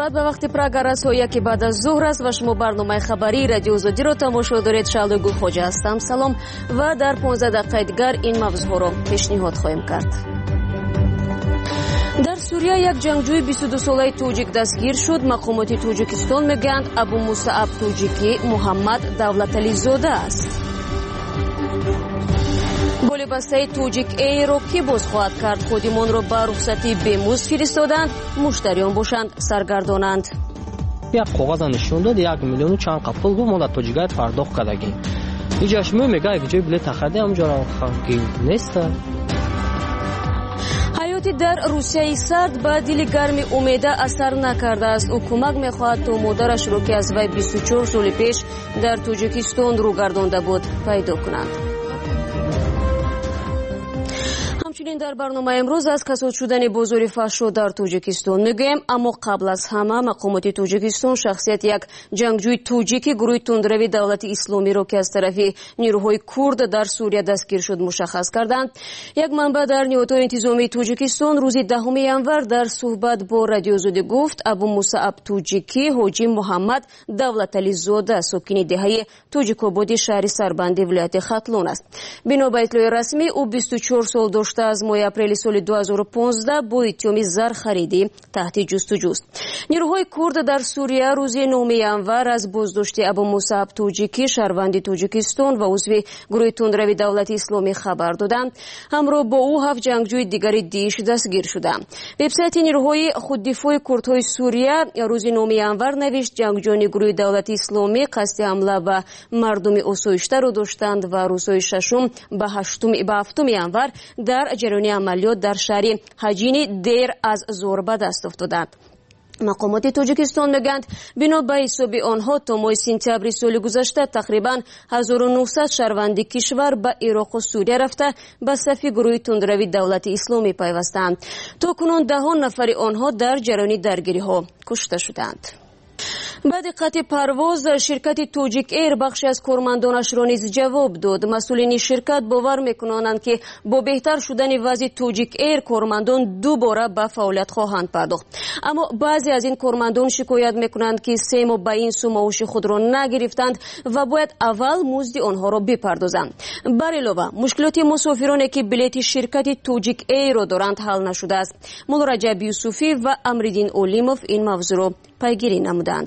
بعد به وقت پراگراس ها یکی بعد از ظهر است و شما برنامه خبری رادیو آزادی را تماشا دارید. شالو خوجا هستم. سلام و در 15 دقیقه دیگر این موضوع را پیشنهاد خواهیم کرد. در سوریه یک جنگجوی 22 ساله توجیک دستگیر شد. مقامات توجیکستان میگویند ابو مصعب توجیکی محمد دولتعلی زاده است. گل بسته توجیک ای را کی باز خواهد کرد؟ خودمان را به رخصتی بمزد فرستادند، مشتریان باشند سرگردانند. یک کاغذ نشون داد 1 میلیون و چند قپل گفت ما در توجیگای پرداخت کردیم. اینجاش میگه یک جای بلیط خریدم اونجا را خانگی نیست. حیاتی در روسیه سرد به دل گرمی امیده اثر نکرده است. او کمک میخواهد تا مادرش را که از وی 24 سال پیش در توجیکستان رو گردانده بود پیدا کنند. همچنین در برنامه امروز از کساد شدن بازار فحشا در توجیکستان میگوییم، اما قبل از همه مقامات توجیکستان شخصیت یک جنگجوی توجیکی گروه تندروی دولت اسلامی را که از طرف نیروهای کرد در سوریه دستگیر شد مشخص کردند. یک منبع در نیروهای انتظامی توجیکستان روز 10 ینور در صحبت با رادیو آزادی گفت ابو مصعب توجیکی حاجی محمد دولتعلی زاده ساکن دهه توجیک‌آباد شهر سربندی ولایت ختلون است. بنا به اطلاع رسمی او 24 سال داشته از ماه اپریل سال 2015 با اتهام زر خریدی تحت جستجوست. نیروهای کرد در سوریه روز 9 ینور از بازداشت ابو مصعب توجیکی شهروند توجیکستان و عضو گروه تندروی دولت اسلامی خبر دادند. همراه با او 7 جنگجوی دیگر دیش دستگیر شدند. وبسایت نیروهای خوددفاع کردهای سوریه روز 9 ینور نوشت جنگجویان گروه دولت اسلامی قصد حمله به مردم آسایشته را داشتند و روزهای 6 به 7 ینور در جریان عملیات در شهر حجین دیر از زور به دست افتادند. مقامات توجیکستان میگویند بنا به حساب آنها تا ماه سپتامبر سال گذشته تقریبا 1900 شهروند کشور به عراق و سوریه رفته به صف گروه تندروی دولت اسلامی پیوستند. تا کنون 10 نفر آنها در جریان درگیری ها کشته شدند. بعد قطع پرواز شرکت توجیک ایر بخشی از کارمندانش را نیز جواب داد. مسئولین شرکت باور میکنند که با بهتر شدن وضع توجیک ایر کارمندان دوباره به فعالیت خواهند پرداخت. اما بعضی از این کارمندان شکایت میکنند که 3 ماه به این سو معاش خود را نگرفتند و باید اول مزد آنها را بپردازند. بر علاوه مشکلات مسافرانی که بلیط شرکت توجیک ایر را دارند حل نشده است. مولا رجب یوسفی و امرالدین اولیموف این موضوع را پیگیری نمودند.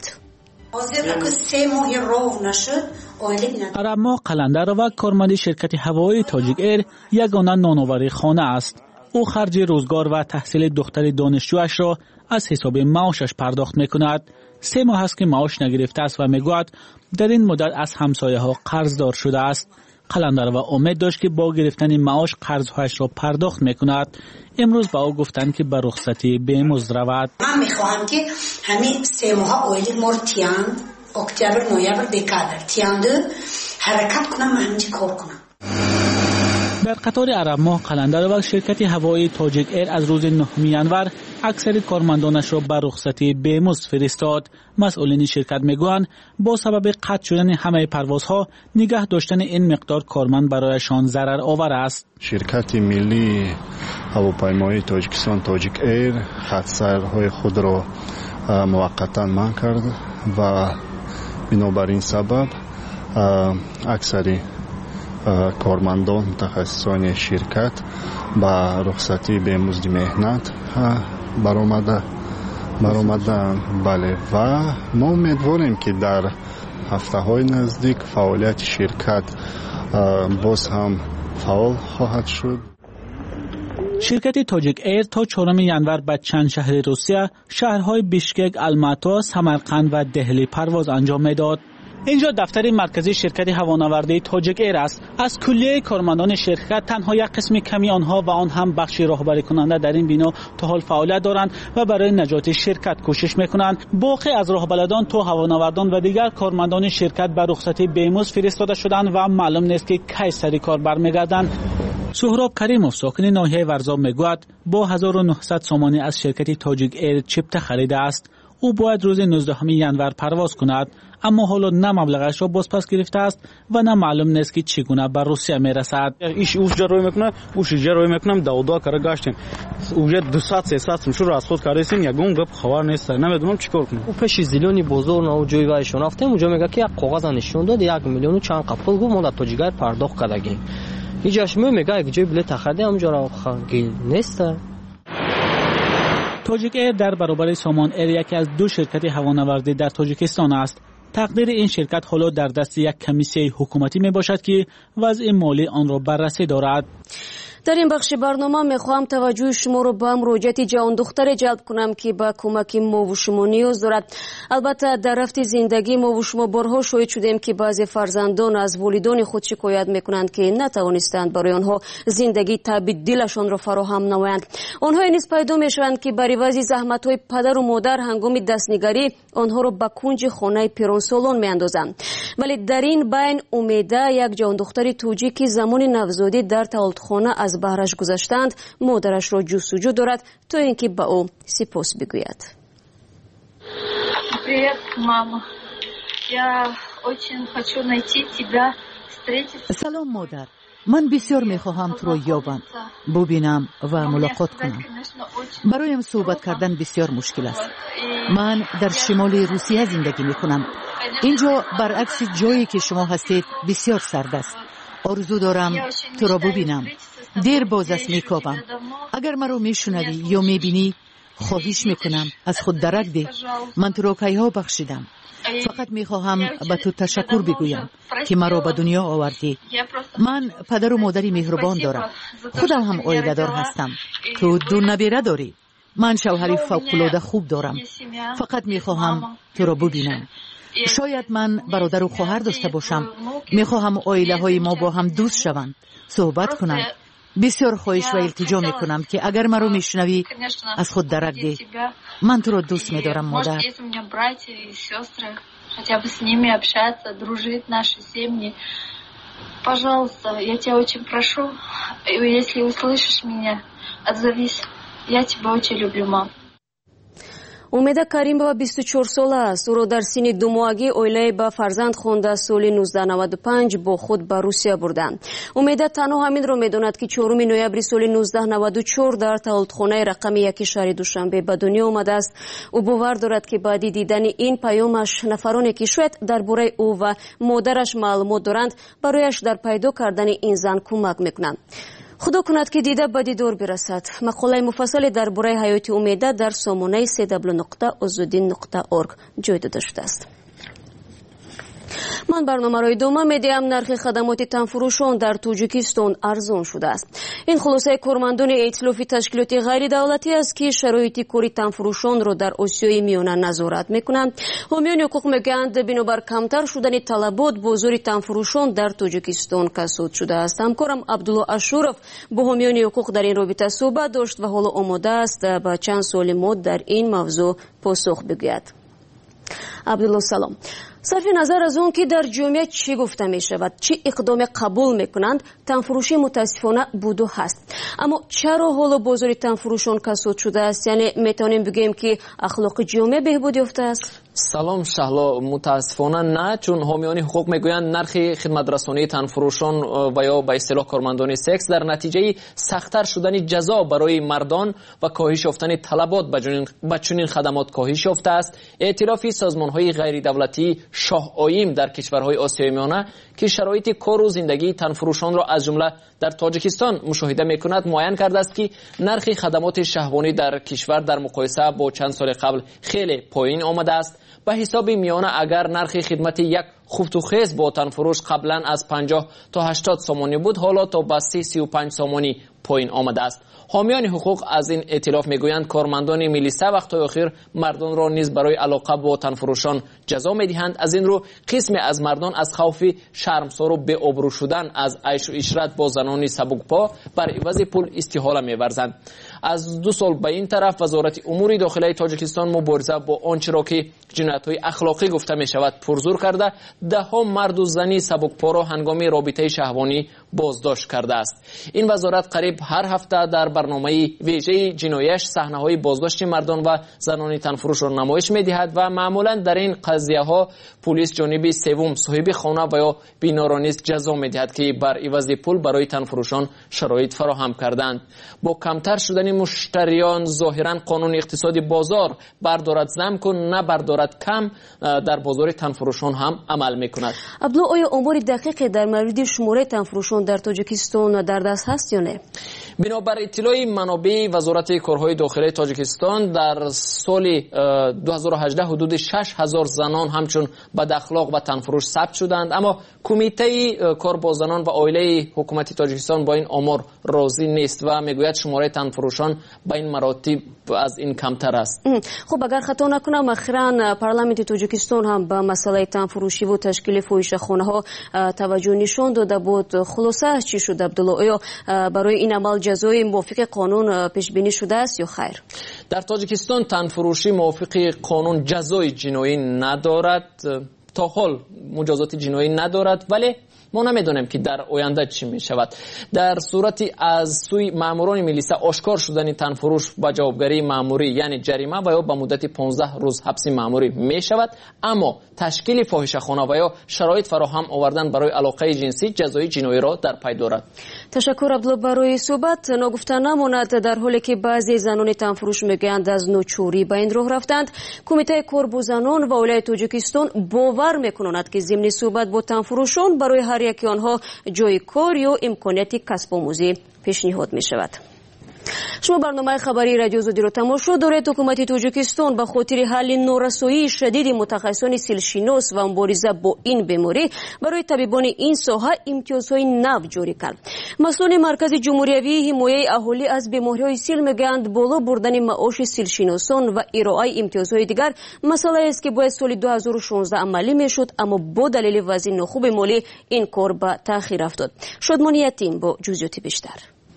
عرب ماه قلندر و کارمند شرکت هوایی تاجیک ایر یگانه نانآوری خانه است. او خرج روزگار و تحصیل دختر دانشجویش را از حساب معاشش پرداخت میکند. 3 ماه است که معاش نگرفته است و میگوید در این مدت از همسایه ها قرضدار شده است. قلندر و امید داشت که با گرفتن معاش قرضهایش را پرداخت میکند. امروز با او گفتند که به رخصتی بمزد رود. من میخواهم که همین 3 ماه اولی مرتیان اکتبر نوامبر دکامبر تیانده حرکت کنم، من همینجا کار کنم. در قطار عرب ماه قلندر و شرکت هوایی تاجیک ایر از روز 9 ینور اکثر کارمندانش را به رخصتی بمزد فرستاد. مسئولین شرکت میگویند با سبب قطع شدن همه پروازها نگه داشتن این مقدار کارمند برایشان ضرر آور است. شرکت ملی هواپیمایی تاجیکستان تاجیک ایر خط سیرهای خود را موقتا منع کرد و بنابراین سبب اکثر کارمندان متخصصان شرکت به رخصتی بمزد مهنت برآمدند. بله و ما امیدواریم که در هفته‌های نزدیک فعالیت شرکت باز هم فعال خواهد شد. شرکت تاجیک ایر تا 4 ینور به چند شهر روسیه، شهرهای بیشکک، الماتا، سمرقند و دهلی پرواز انجام میداد. اینجا دفتر مرکزی شرکت هوانوردی تاجیک ایر است. از کلیه کارمندان شرکت تنها یک قسم کمی آنها و آن هم بخش راهبری کننده در این بنا تا حال فعالیت دارند و برای نجات شرکت کوشش میکنند. باقی از راهبردان تو هوانوردان و دیگر کارمندان شرکت به رخصتی بمزد فرستاده شدند و معلوم نیست که کی سر کار برمیگردند. سهراب کریموف ساکن ناحیه ورزاب میگوید با 1900 سامانی از شرکت تاجیک ایر چپته خریده است. او باید روز 19 ینور پرواز کند، اما حالا نه مبلغش را بازپس گرفته است و نه معلوم نیست که چگونه به روسیه میرسد. ایش اوجا روی میکنه، اوشیجا روی میکنم، داودا کار گاشتیم. اوجا 200-300 شروع از خود کارستیم، یگون گپ خبر نیست. نمیدونم چیکار کنم. او پیش زیلونی بزرگ نه جوی وای شناختم، اونجا میگه که یک کاغذ نشون داد 1 میلیون و چند قپل گفت ما در تاجیگر پرداخت کردیم. اینجاش میگه یک جای بلیط خریدم، اونجا را خنگی نیست. تاجیک ایر در برابر سامان ایر یکی از 2 شرکت هوانوردی در تاجیکستان است. تقدیر این شرکت حالا در دست یک کمیسیه حکومتی می باشد که وضع مالی آن را بررسی دارد. در این بخش برنامه میخواهم توجه شما رو به مراجعت جوان دختر جلب کنم که با کمک ما و شما نیاز دارد. البته در رفت زندگی ما و شما بارها شاهد شدیم که بعضی فرزندان از والدان خود شکایت میکنند که نتوانستند برای آنها زندگی تبدیلشان را فراهم نمایند. آنها نیز پیدا میشوند که بر عوض زحمت‌های پدر و مادر هنگام دستنگری آنها را به کنج خانه پیران سالان میاندازند. ولی در این بین امیده، یک جوان دختر توجیکی زمان نوزادی در تولدخانه از بهرش گذاشتند، مادرش را جستجو دارد تا اینکه به او سپاس بگوید. Привет, мама. Я очень хочу найти тебя, встретиться. سلام مادر. من بسیار میخواهم تو رو یابم، ببینم و ملاقات کنم. برایم صحبت کردن بسیار مشکل است. من در شمال روسیه زندگی میکنم. اینجا برعکس جایی که شما هستید بسیار سرد است. آرزو دارم تو را ببینم. دیر باز است میکوبم. اگر مرا میشنوی یا میبینی، خواهش میکنم از خود درک ده. من تو را کیها بخشیدم. فقط میخواهم به تو تشکر بگویم که مرا به دنیا آوردی. من پدر و مادری مهربان دارم. خودم هم عائله دار هستم. تو 2 نبیره داری. من شوهری فوق‌العاده خوب دارم. فقط میخواهم تو را ببینم. شاید من برادر و خواهر داشته باشم. میخواهم عائله های ما با هم دوست شوند، صحبت کنم. بسیار خواهش و التجا میکنم که اگر مرا میشنوی از خود درک ده. من تو را دوست میدارم مادر. хотя бы с ними общаться, дружить наши семьи. Пожалуйста, я тебя очень прошу, если услышишь меня, отзовись. Я тебя очень люблю, мам. امیده کریمова 24 ساله است. او را در سن 2 ماهگی اویله با فرزند خونده سال 1995 با خود به روسیه بردند. امیده تنها همین را میداند که 4 نوامبر سال 1994 در تولدخانه رقم 1 شهر دوشنبه به دنیا آمده است. او باور دارد که بعد دیدن این پیامش نفرانی که شاید درباره او و مادرش معلومات دارند برایش در پیدا کردن این زن کمک میکنند. خدا کند که دیده به دیدار برسد. مقاله مفصل درباره حیات امیده در سامانه www.azudin.org جای داده شده است. من برنامه را ادامه میدهم. نرخ خدمات تنفروشان در تاجیکستان ارزان شده است. این خلاصه کارمندان ائتلاف تشکیلات غیر دولتی است که شرایط کاری تنفروشان را در آسیای میانه نظارت میکنند. حامیان حقوق میگویند بنابر کمتر شدن طلبات بازار تنفروشان در تاجیکستان کساد شده است. همکارم عبدالله اشورов با حامیان حقوق در این رابطه صحبت داشت و حالا آماده است با چند سوال ما در این موضوع پاسخ بگوید. عبدالله سلام. صرف نظر از اون که در جامعه چی گفته می شود، چی اقدام قبول می کنند، تنفروشی متاسفانه بود و هست. اما چرا حالا بازار تنفروشان کساد شده است؟ یعنی میتونیم بگیم که اخلاق جامعه بهبود یافته است؟ سلام شهلا، متاسفانه نه، چون حامیان حقوق میگویند نرخ خدمترسانی تنفروشان و یا به اصطلاح کارمندان سکس در نتیجه سخت‌تر شدن جزا برای مردان و کاهش یافتن طلبات به چنین خدمات کاهش یافته است. ائتلاف سازمان‌های غیر دولتی شاه آییم در کشورهای آسیای میانه که شرایط کار و زندگی تنفروشان را از جمله در تاجیکستان مشاهده میکند معین کرده است که نرخ خدمات شهوانی در کشور در مقایسه با چند سال قبل خیلی پایین آمده است. به حساب میانه اگر نرخ خدمت یک خفت و خیز با تنفروش قبلا از 50 تا 80 سامانی بود، حالا تا به 35 سامانی پایین آمده است. حامیان حقوق از این ائتلاف میگویند کارمندان میلیسا وقت‌های اخیر مردان را نیز برای علاقه با تنفروشان جزا میدهند. از این رو قسمی از مردان از خوف شرمسار و بی آبرو شدن از عیش و عشرت با زنان سبکپا بر عوض پول استحاله می‌ورزند. از 2 سال به این طرف وزارت امور داخلی تاجیکستان مبارزه با آنچه را که جنایت‌های اخلاقی گفته می‌شود پرزور کرده، ده‌ها مرد و زنی سبکپا را هنگام رابطه شهوانی بازداشت کرده است. این وزارت قریب طبیب هر هفته در برنامه ویژه جنایش صحنه‌های بازداشت مردان و زنان تنفروش را نمایش می‌دهد و معمولا در این قضیه‌ها پلیس جانب سوم صاحب خانه و یا بیناران نیز جزا می‌دهد که بر عوض پول برای تنفروشان شرایط فراهم کردند. با کمتر شدن مشتریان ظاهرا قانون اقتصادی بازار بردارد زم کن نه بردارد کم در بازار تنفروشان هم عمل می‌کند. عبدالله، آیا آمار دقیق در مورد شماره تنفروشان در تاجیکستان در دست هست یا نه؟ بنابر اطلاع منابع وزارت کارهای داخلی تاجیکستان در سال 2018 حدود 6000 زنان همچون بد اخلاق و تنفروش ثبت شدند، اما کمیته کار با زنان و عائله حکومت تاجیکستان با این آمار راضی نیست و میگوید شماره تنفروشان به این مراتب از این کمتر است. خب اگر خطا نکنم اخیراً پارلمانت تاجیکستان هم به مسئله تنفروشی و تشکیل فاحشه‌خانه ها توجه نشان داده بود. خلاصه چی شد عبدالله؟ آیا برای این عمل جزای موافق قانون پیش بینی شده است یا خیر؟ در تاجیکستان تنفروشی موافق قانون جزای جنایی ندارد، تا حال مجازات جنایی ندارد، ولی ما نمیدونیم که در آینده چی می شود. در صورتی از سوی ماموران ملیسا آشکار شدن تنفروش با جوابگری ماموری یعنی جریمه و یا به مدت 15 روز حبس ماموری می شود، اما تشکیل فاحشه‌خانه و یا شرایط فراهم آوردن برای علاقه جنسی جزای جنایی را در پی دارد. تشکر عبدالله برای صحبت. نگفته نماند در حالی که بعضی زنان تنفروش میگویند از نوچوری به این راه رفتند، کمیته کار با زنان و عائله تاجیکستان باور میکنند که ضمن صحبت با تنفروشان برای هر یکی آنها جای کار یا امکانیت کسب آموزی پیشنهاد می شود. شما برنامه خبری رادیو آزادی را تماشا دارید. حکومت تاجیکستان به خاطر حل نارسایی شدید متخصصان سیلشناس و مبارزه با این بیماری برای طبیبان این ساحه امتیازهای نو جاری کرد. مسئولان مرکز جمهوری حمایت اهالی از بیماری‌های سیل میگویند بالا بردن معاش سیلشناسان و ارائه امتیازهای دیگر مسئله است که باید سال 2016 عملی میشد، اما با دلیل وضع ناخوب مالی این کار به تأخیر افتاد. شادمانی یتیم با جزئیات بیشتر.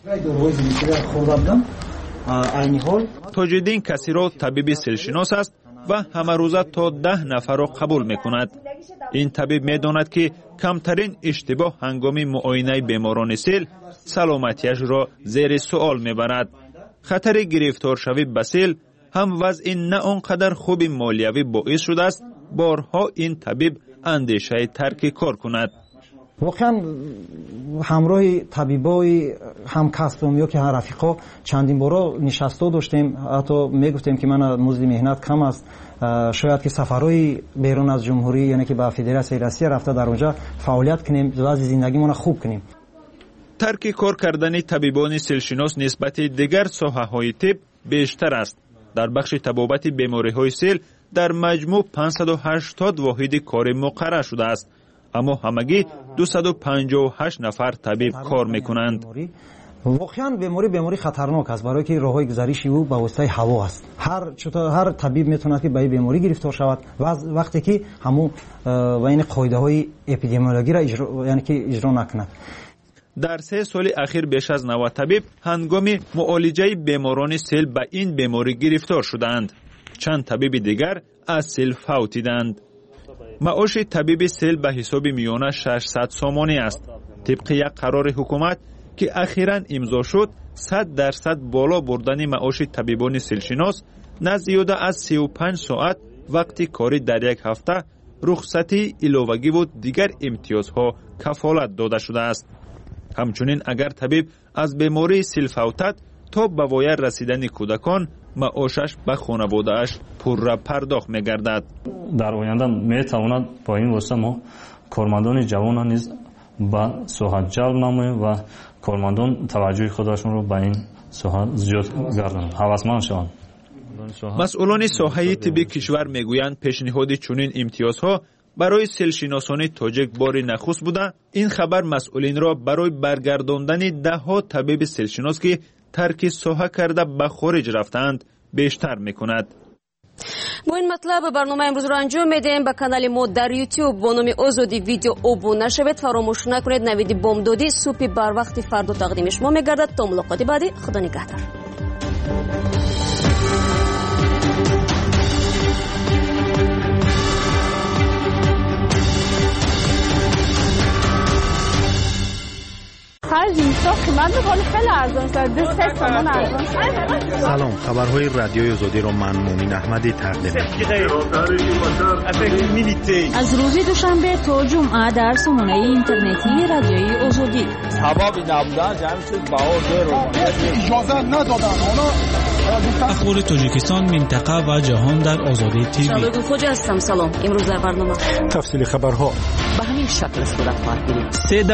توجیدین کسی را طبیب سیلشناس است و همه روزه تا 10 نفر را قبول میکند. این طبیب میداند که کمترین اشتباه هنگام معاینه بیماران سیل سلامتیش را زیر سوال میبرد. خطر گرفتار شوی به سیل هم وضع نه آنقدر خوب مالیوی باعث شده است بارها این طبیب اندیشه ترک کار کند. واقعا همراه طبیبای همکسبم یا که رفیقا چندین بارا نشسته داشتیم، حتی میگفتیم که من مزد مهنت کم است، شاید که سفرهای بیرون از جمهوری یعنی که به فدراسیون روسیه رفته در اونجا فعالیت کنیم، وضع زندگیمون خوب کنیم. ترک کار کردن طبیبان سیلشناس نسبت دیگر ساحه‌های طب بیشتر است. در بخش طبابت بیماری‌های سیل در مجموع 580 واحد کار مقرر شده است، اما همگی 258 نفر طبیب کار میکنند. واقعا بیماری خطرناک است، برای که راههای گذریش او به واسطه هوا است. هر طبیب میتونه که به این بیماری گرفتار شود وقتی که همون بین قاعده های اپیدمیولوژی را اجرا نکند. در 3 سال اخیر بیش از 90 طبیب هنگام معالجه بیماران سیل به این بیماری گرفتار شدند. چند طبیب دیگر از سیل فوتیدند. معاش طبیب سیل به حساب میانه 600 سامانی است. طبق یک قرار حکومت که اخیراً امضا شد 100% بالا بردن معاش طبیبان سیلشناس نه زیاده از 35 ساعت وقتی کاری در یک هفته، رخصتی علاوگی و دیگر امتیازها کفالت داده شده است. همچنین اگر طبیب از بیماری سیل فوتد تا به وای رسیدن کودکان معاشش به خانواده‌اش پورا پرداخت می‌گردد. در آینده می‌تواند با این واسطه ما کارمندان جوان نیز به ساحه جلب نماییم و کارمندان توجه خودشون رو به این ساحه زیاد گردانند، هوسمند شوند. مسئولان ساحه طبی کشور میگویند پیشنهاد چنین امتیازها برای سیلشناسان تاجیک بار نخست بوده. این خبر مسئولین را برای برگرداندن ده‌ها طبیب سیلشناس که ترک ساحه کرده به خارج رفتند بیشتر میکند. با این مطلب برنامه امروز را انجام میدیم. به کانال ما در یوتیوب با نام آزادی ویدیو ابونه شوید. فراموش نکنید نوید بامدادی صبح بر وقت فردا تقدیم شما میگردد. تا ملاقات بعدی، خدا نگهدار. هر اینجا قیمت میکنه خیلی ارزان شده 3 تومن ارزان شده. سلام، خبرهای رادیوی آزادی رو من مومین احمدی تقدیم می‌کنم. از روز دوشنبه تا جمعه در سامانه اینترنتی رادیوی آزادی. سبب نبودن جمع شد بهار اجازه ندادن. حالا اخبار تاجیکستان، منطقه و جهان در آزادی تیوی. شبکه خوجا هستم. سلام. امروز در برنامه تفصیل خبرها به همین شکل صورت خواهد گرفت.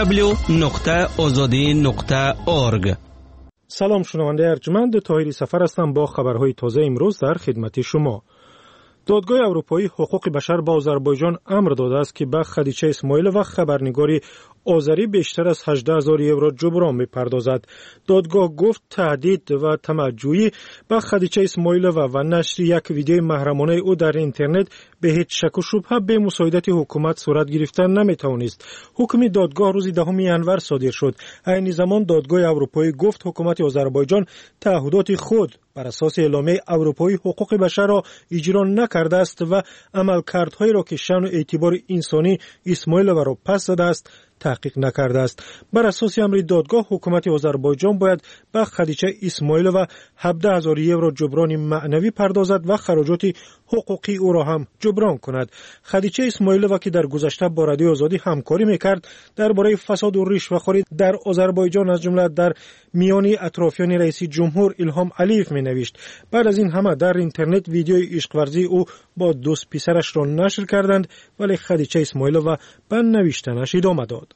www.azadi.org. سلام، شنونده ارجمند طاهری سفر هستم با خبرهای تازه امروز در خدمت شما. دادگاه اروپایی حقوق بشر با آذربایجان امر داده است که به خدیجه اسماعیل و خبرنگاری آذری بیشتر از 18,000 یورو جبران می‌پردازد. دادگاه گفت تهدید و طمع‌جویی به خدیجه اسماعیل و نشر یک ویدیوی محرمانه او در اینترنت به هیچ شک و شبهه به مساعدت حکومت صورت گرفتن نمی‌توانست. حکم دادگاه روز 10 ژانویه صادر شد. عین زمان دادگاه اروپایی گفت حکومت آذربایجان تعهدات خود بر اساس اعلامیه اروپایی حقوق بشر را اجرا نکرده است و عملکردهایی را که شأن و اعتبار انسانی اسماعیل را پس زده است تحقیق نکرده است. بر اساس امر دادگاه حکومت آذربایجان باید به خدیجه اسماعیل و 17,000 یورو جبران معنوی پردازد و خراجات حقوقی او را هم جبران کند. خدیجه اسماعیل که در گذشته با رادیو آزادی همکاری میکرد درباره فساد و رشوه‌خوری در آذربایجان از جمله در میان اطرافیان رئیس جمهور الهام علیف مینوشت. بعد از این همه در اینترنت ویدیوی عشق ورزی او با دوست پسرش را نشر کردند، ولی خدیجه اسماعیل به نوشتنش ادامه داد.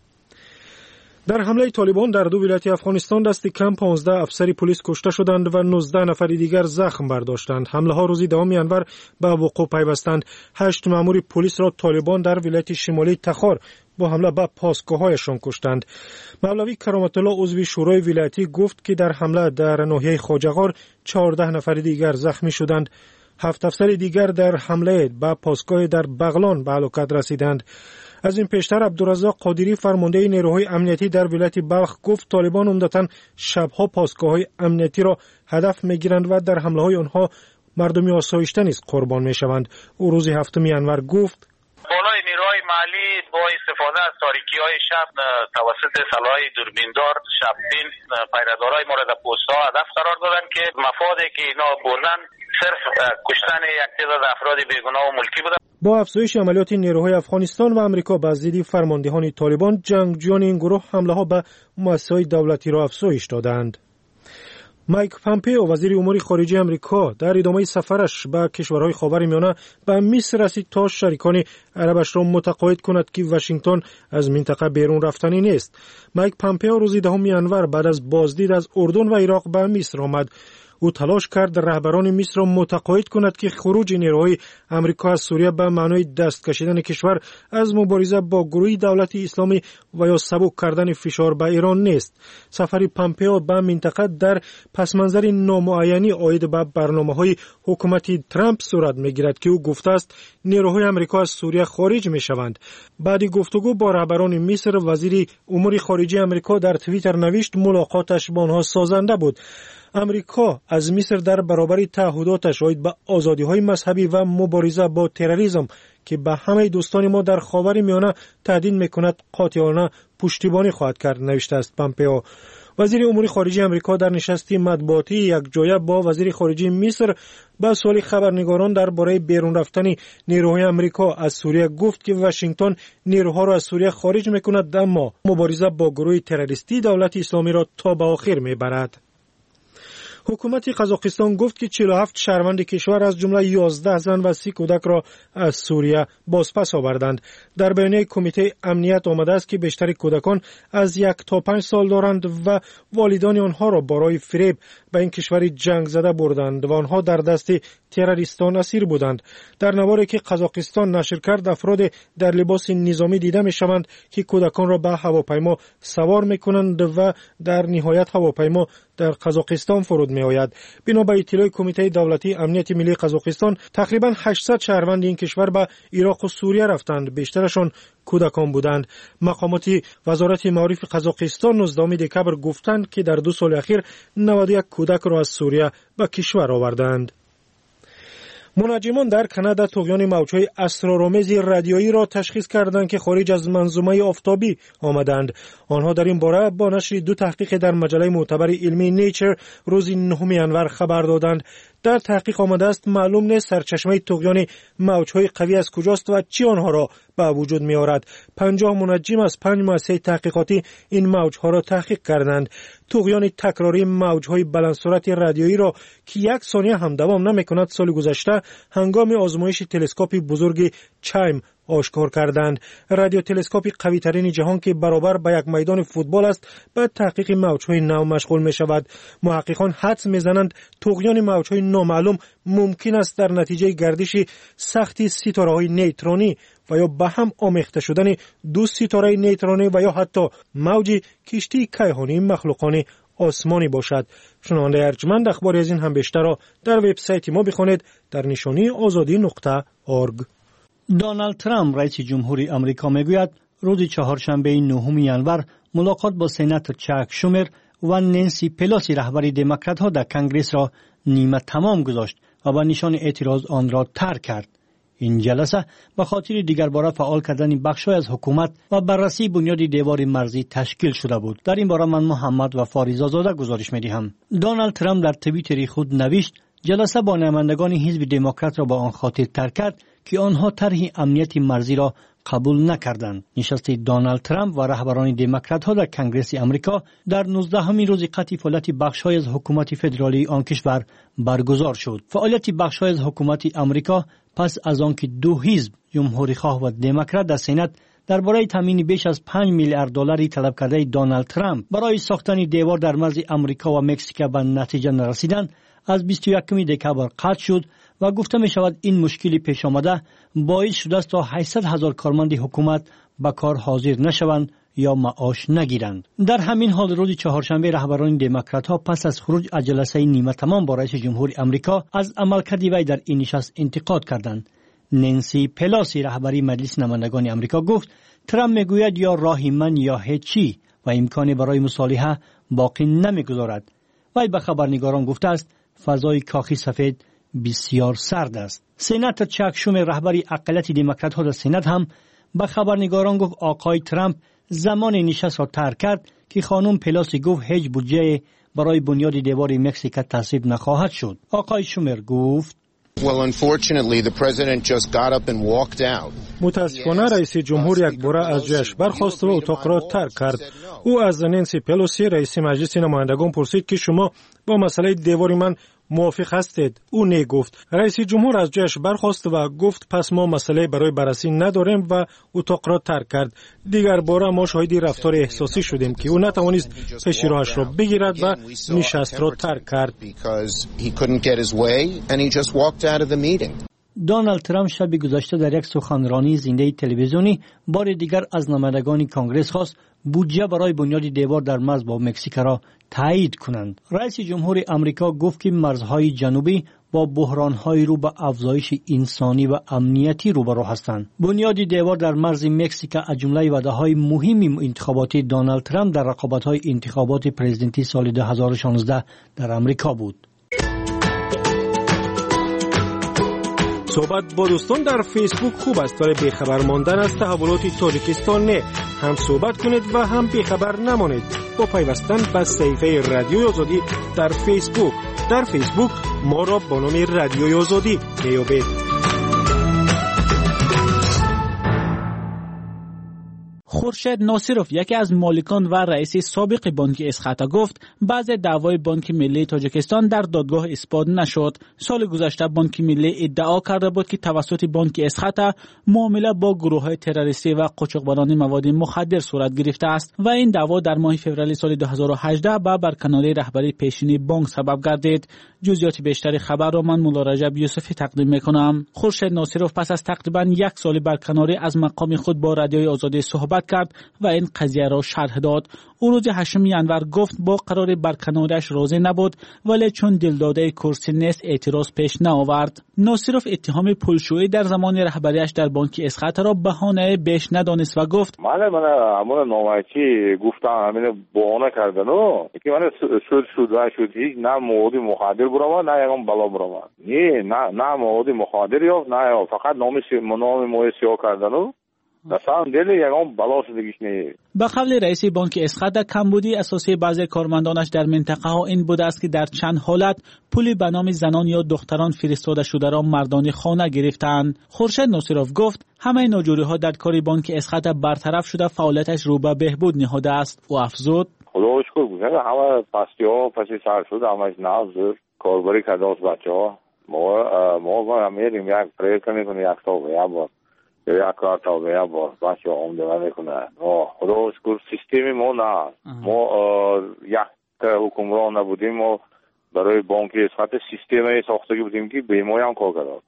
در حمله طالبان در 2 ولایت افغانستان دست کم 15 افسر پلیس کشته شدند و 19 نفر دیگر زخم برداشتند. حمله ها روز 10 ژانویه به وقوع پیوستند. 8 مأمور پلیس را طالبان در ولایت شمالی تخار با حمله به پاسگاه‌هایشان کشتند. مولوی کرامت الله عضو شورای ولایتی گفت که در حمله در ناحیه خواجه‌غار 14 نفر دیگر زخمی شدند. 7 افسر دیگر در حمله به پاسگاه در بغلان به هلاکت رسیدند. از این پیشتر عبدالرزاق قادری فرمانده نیروهای امنیتی در ولایت بلخ گفت طالبان عمدتاً شبها پاسگاه‌های امنیتی را هدف می‌گیرند و در حمله‌های آنها مردم آسایشته نیز قربان می‌شوند. او روز 7 ژانویه گفت بالای نیروهای محلی با استفاده از تاریکی‌های شب توسط سلاح‌های دوربیندار شب‌بین پیره‌دارای مورد پست‌ها هدف قرار دادند که مفادی که اینا بردن صرف کشتن یک تعداد افراد بیگناه و ملکی بوده. با افزایش عملیات نیروهای افغانستان و امریکا به ضد فرماندهان طالبان، جنگجویان این گروه حمله‌ها به مؤسسات دولتی را افزایش دادند. مایک پامپئو وزیر امور خارجه امریکا در ادامه سفرش به کشورهای خاورمیانه به مصر رسید تا شریکان عربش را متقاعد کند که واشنگتن از منطقه بیرون رفتنی نیست. مایک پامپئو روز 10 ژانویه بعد از بازدید از اردن و عراق به مصر آمد. او تلاش کرد رهبران مصر را متقاعد کند که خروج نیروهای امریکا از سوریه به معنای دست کشیدن کشور از مبارزه با گروه دولت اسلامی و یا سبک کردن فشار به ایران نیست. سفر پامپئو به منطقه در پسمنظر نامعینی عاید به برنامه‌های حکومت ترامپ صورت می‌گیرد که او گفته است نیروهای امریکا از سوریه خارج می‌شوند. بعد گفتگو با رهبران مصر، وزیر امور خارجه امریکا در توییتر نوشت ملاقاتش با آنها سازنده بود. امریکا از مصر در برابر تعهداتش عاید به آزادی‌های مذهبی و مبارزه با تروریسم که به همه دوستان ما در خاورمیانه تهدید می‌کند قاطعانه پشتیبانی خواهد کرد، نوشته است پامپئو. وزیر امور خارجه امریکا در نشستی مطبوعاتی یک جایه با وزیر خارجه مصر به سوال خبرنگاران درباره بیرون رفتن نیروهای امریکا از سوریه گفت که واشنگتن نیروها را از سوریه خارج می‌کند، اما مبارزه با گروه تروریستی دولت اسلامی را تا به آخر می‌برد. حکومت قزاقستان گفت که 47 شهروند کشور از جمله 11 زن و 30 کودک را از سوریه بازپس آوردند. در بیانیه کمیته امنیت آمده است که بیشتر کودکان از 1 تا 5 سال دارند و والدان آنها را برای فریب به این کشور جنگ زده بردند و آنها در دست تروریستان اسیر بودند. در نواری که قزاقستان نشر کرد، افراد در لباس نظامی دیده می شوند که کودکان را به هواپیما سوار می کنند و در نهایت هواپیما در قزاقستان فرود می آید. بنا به اطلاع کمیته دولتی امنیت ملی قزاقستان، تقریبا 800 شهروند این کشور به عراق و سوریه رفتند. بیشترشان کودکان بودند. مقامات وزارت معارف قزاقستان 19 دکبر گفتند که در 2 سال اخیر 91 کودک را از سوریه به کشور آوردند. منجمان در کانادا طغیان موجهای اسرارآمیز رادیویی را تشخیص کردند که خارج از منظومه آفتابی آمدند. آنها در این باره با نشر 2 تحقیق در مجله معتبر علمی نیچر روز 9 ینور خبر دادند. در تحقیق آمده است معلوم نیست سرچشمه طغیان موجهای قوی از کجاست و چی آنها را به وجود می آورد. 50 منجم از 5 مؤسسه تحقیقاتی این موجها را تحقیق کردند. طغیان تکراری موجهای بلند سرعت رادیویی را که 1 ثانیه هم دوام نمی کند سال گذشته هنگام آزمایش تلسکوپ بزرگ چایم آشکار کردند. رادیو تلسکوپ قوی ترین جهان که برابر به یک میدان فوتبال است به تحقیق موجهای نو مشغول می شود. محققان حدس می زنند طغیان موجهای نامعلوم ممکن است در نتیجه گردش سخت ستاره های نیترونی و یا به هم آمیخته شدن 2 ستاره نیترونی و یا حتی موج کشتی کیهانی مخلوقان آسمانی باشد. شنونده ارجمند اخباری از این هم بیشتر را در وبسایت ما بخوانید در نشانی azadi.org. دونالد ترامپ رئیس جمهوری آمریکا میگوید روز چهارشنبه 9 ینور ملاقات با سناتور چاک شومر و نانسی پلوسی رهبر دموکرات ها در کنگره را نیمه تمام گذاشت و با نشان اعتراض آن را ترک کرد. این جلسه به خاطر دیگر باره فعال کردن بخش‌های از حکومت و بررسی بنیاد دیوار مرزی تشکیل شده بود. در این باره من محمد و فاریزا زاده گزارش می‌دهم. دونالد ترامپ در توییتر خود نوشت جلسه با نمایندگان حزب دموکرات را با آن خاطر ترک کرد که آنها طرح امنیت مرزی را قبول نکردند. نشست دونالد ترامپ و رهبران دموکرات ها در کنگره آمریکا در 19 روز قطعی فعالیت بخش‌های از حکومت فدرالی آن کشور برگزار شد. فعالیت بخش‌های از حکومت آمریکا پس از آنکه 2 حزب جمهوری خواه و دموکرات در سنات درباره تامین بیش از 5 میلیارد دلاری طلب کرده دونالد ترامپ برای ساختن دیوار در مرز آمریکا و مکزیک به نتیجه نرسیدند از 21 دکبر قطع شد و گفته می شود این مشکلی پیش آمده باعث شده است تا 800,000 کارمند حکومت به کار حاضر نشوند یا معاش نگیرند. در همین حال روز چهارشنبه رهبران دموکرات ها پس از خروج از جلسه نیمه تمام با رئیس جمهوری آمریکا از عملکرد وی در این نشست انتقاد کردند. نانسی پلوسی رهبری مجلس نمایندگان آمریکا گفت ترامپ میگوید یا راهی من یا هیچی و امکانی برای مصالحه باقی نمیگذارد. وی به خبرنگاران گفته است فضای کاخی سفید بسیار سرد است. سناتور چاک شومر رهبری اقلیت دموکرات ها در سنات هم به خبرنگاران گفت آقای ترامپ زمان نشست را ترک کرد که خانم پلوسی گفت هیچ بودجه برای بنیاد دیوار مکزیک تصویب نخواهد شد. آقای شومر گفت متاسفانه رئیس جمهور یک باره از جایش برخاست و اتاق را ترک کرد. او از نانسی پلوسی رئیس مجلس نمایندگان پرسید که شما با مسئله دیوار من موافق هستید؟ او نه گفت. رئیس جمهور از جایش برخاست و گفت پس ما مسئله برای بررسی نداریم و اتاق را ترک کرد. دیگر باره ما شاهد رفتار احساسی شدیم که او نتوانست پیش راهش را بگیرد و نشست را ترک کرد. دونالد ترامپ شب گذشته در یک سخنرانی زنده تلویزیونی بار دیگر از نمایندگان کنگره خواست بودجه برای بنیاد دیوار در مرز با مکزیک را تایید کنند. رئیس جمهور آمریکا گفت که مرزهای جنوبی با بحران‌های رو به افزایش انسانی و امنیتی روبرو هستند. بنیاد دیوار در مرز مکزیک از جمله وعده‌های مهم انتخاباتی دونالد ترامپ در رقابت‌های انتخابات پرزیدنتی سال 2016 در آمریکا بود. صحبت با دوستان در فیسبوک خوب است ولی بیخبر ماندن از تحولات تاجیکستان نه. هم صحبت کنید و هم بیخبر نمانید با پیوستن به صفحه رادیوی آزادی در فیسبوک. در فیسبوک ما را با نام رادیوی آزادی میابید. خورشید ناصروف یکی از مالکان و رئیس سابق بانک اسخطا گفت بعض دعوای بانک ملی تاجیکستان در دادگاه اثبات نشد. سال گذشته بانک ملی ادعا کرده بود که توسط بانک اسخطا معامله با گروه‌های تروریستی و قاچاقبران مواد مخدر صورت گرفته است و این دعوا در ماه فوریه سال 2018 به برکناری رهبری پیشین بانک سبب گردید. جزئیات بیشتر خبر را من مولا رجب یوسفی تقدیم میکنم. خورشید ناصروف پس از تقریبا یک سال برکناری از مقام خود با رادیوی آزادی صحبت صحبت کرد و این قضیه را شرح داد. او روز 8 ینور گفت با قرار برکناریش راضی نبود، ولی چون دلداده کرسی نیست اعتراض پیش نآورد. ناصرف اتهام پولشویی در زمان رهبریش در بانک اسقاط را بهانه بیش ندانست و گفت من همون نامحکی گفتم همین بهانه کردنو که من شد هیچ نه مواد مخدر برام نه یکم بالا برام نه مواد مخدر یا نه فقط نام سیاه کردنو مثلا دل یکم بالا شدگیش نه. به قول رئیس بانک اسقاط کمبودی اساسی بعضی کارمندانش در منطقه ها این بوده است که در چند حالت پولی به نام زنان یا دختران فرستاده شده را مردانه خانه گرفتند. خورشید ناصرف گفت همه ناجوری ها در کار بانک اسقاط برطرف شده، فعالیتش رو به بهبود نهاده است. و افزود خدا شکر بود همه پستی ها پسی سر شد، همش نفذ کاربری کرده از بچه ها. ما میریم یک پریر کنیم یک تاویه بار یک کار تاویه بار بچه ها آمده میکنه. خدا شکر سیستمی ما نه ما یک حکمران نبودیم و برای بانک اسقاط سیستمی ساختگی بودیم که به ما هم کار کرد.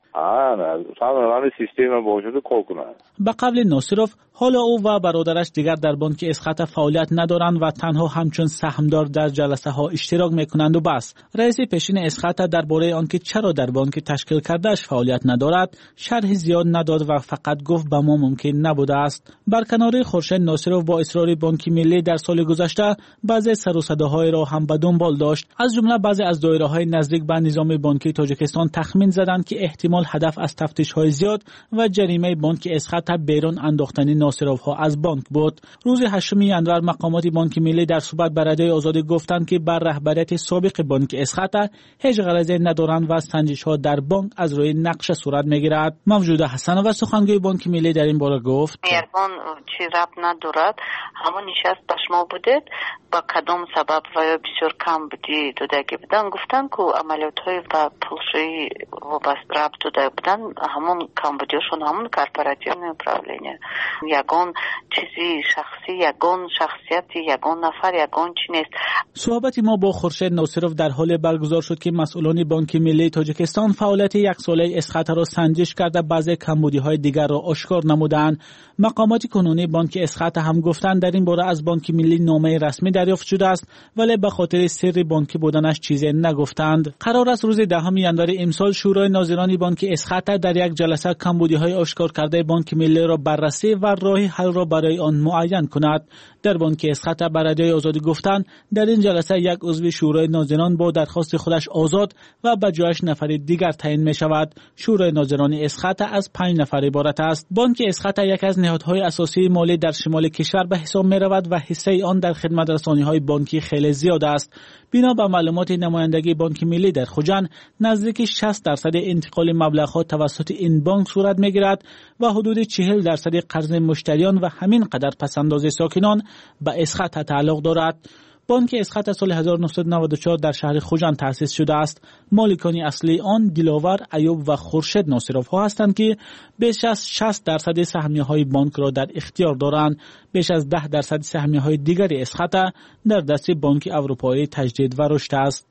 همه سیستم باشه کار کنه. به قول ناصرف حالا او و برادرش دیگر در بانک اسقاط فعالیت ندارند و تنها همچون سهمدار در جلسه ها اشتراک میکنند و بس. رئیس پیشین اسقاط درباره آنکه چرا در بانک تشکیل کردهش فعالیت ندارد شرح زیاد نداد و فقط گفت به ما ممکن نبوده است. برکناری خورشید ناصرف با اصرار بانک ملی در سال گذشته بعضی سر و صداهای را هم به دنبال داشت. از جمله بعضی از دایره‌های نزدیک به نظام بانکی تاجیکستان تخمین زدند که احتمال هدف از تفتیش‌های زیاد و جریمه بانک اسقاط بیرون انداختن ناصرف‌ها از بانک بود. روز 8 ینور مقامات بانک ملی در صحبت با رادیوی آزادی گفتند که بر رهبریت سابق بانک اسقاط هیچ غرضی ندارند و سنجش‌ها در بانک از روی نقشه صورت می‌گیرد. موجوده حسنова سخنگوی بانک ملی در این باره گفت یگان چی ربط ندارد، همون نشست به شما بودید با کدام سبب و یا بسیار کم بودی دادگی بودن گفتن که عملیات‌های و پولشویی وابسته ربط داده بودن همون کمبودیشون همون کارپوراتیون управление. یگان چیزی شخصی، یگان شخصیتی، یگان نفر، یگان چی نیست. صحبت ما با خورشید ناصرف در حال برگزار شد که مسئولان بانک ملی تاجیکستان فعالیت یک ساله اسقاط را سنجش کرده بعضی کمبودی‌های دیگر را آشکار نمودند. مقامات کنونی بانک اسقاط هم گفتند در این باره از بانک ملی نامه رسمی دریافت شده است ولی به خاطر سر بانکی بودنش چیزی نگفتند. قرار است روز 10 ینور امسال شورای ناظران بانک اسقاط در یک جلسه کمبودی‌های آشکار کرده بانک ملی را بررسی و راه حل را برای آن معین کند. در بانک اسقاط به رادیوی آزادی گفتند در این جلسه یک عضو شورای ناظران با درخواست خودش آزاد و به جایش نفر دیگر تعیین می شود. شورای ناظران اسقاط از 5 نفر عبارت است. بانک اسقاط یک از نهادهای اساسی مالی در شمال کشور به حساب می رود و حصه آن در خدمت رسانی‌های بانکی خیلی زیاد است. بنا به معلومات نمایندگی بانک ملی در خوجند نزدیک 60% انتقال مبلغ‌ها توسط این بانک صورت می‌گیرد و حدود 40% قرض مشتریان و همین قدر پس‌انداز ساکنان به اسقاط تعلق دارد. بانک اسقاط سال 1994 در شهر خوجند تأسیس شده است. مالکان اصلی آن دلاور ایوب و خورشید ناصرف ها هستند که بیش از 60% سهمیه های بانک را در اختیار دارند. بیش از 10% سهمیه های دیگر اسقاط در دست بانک اروپایی تجدید و رشد است.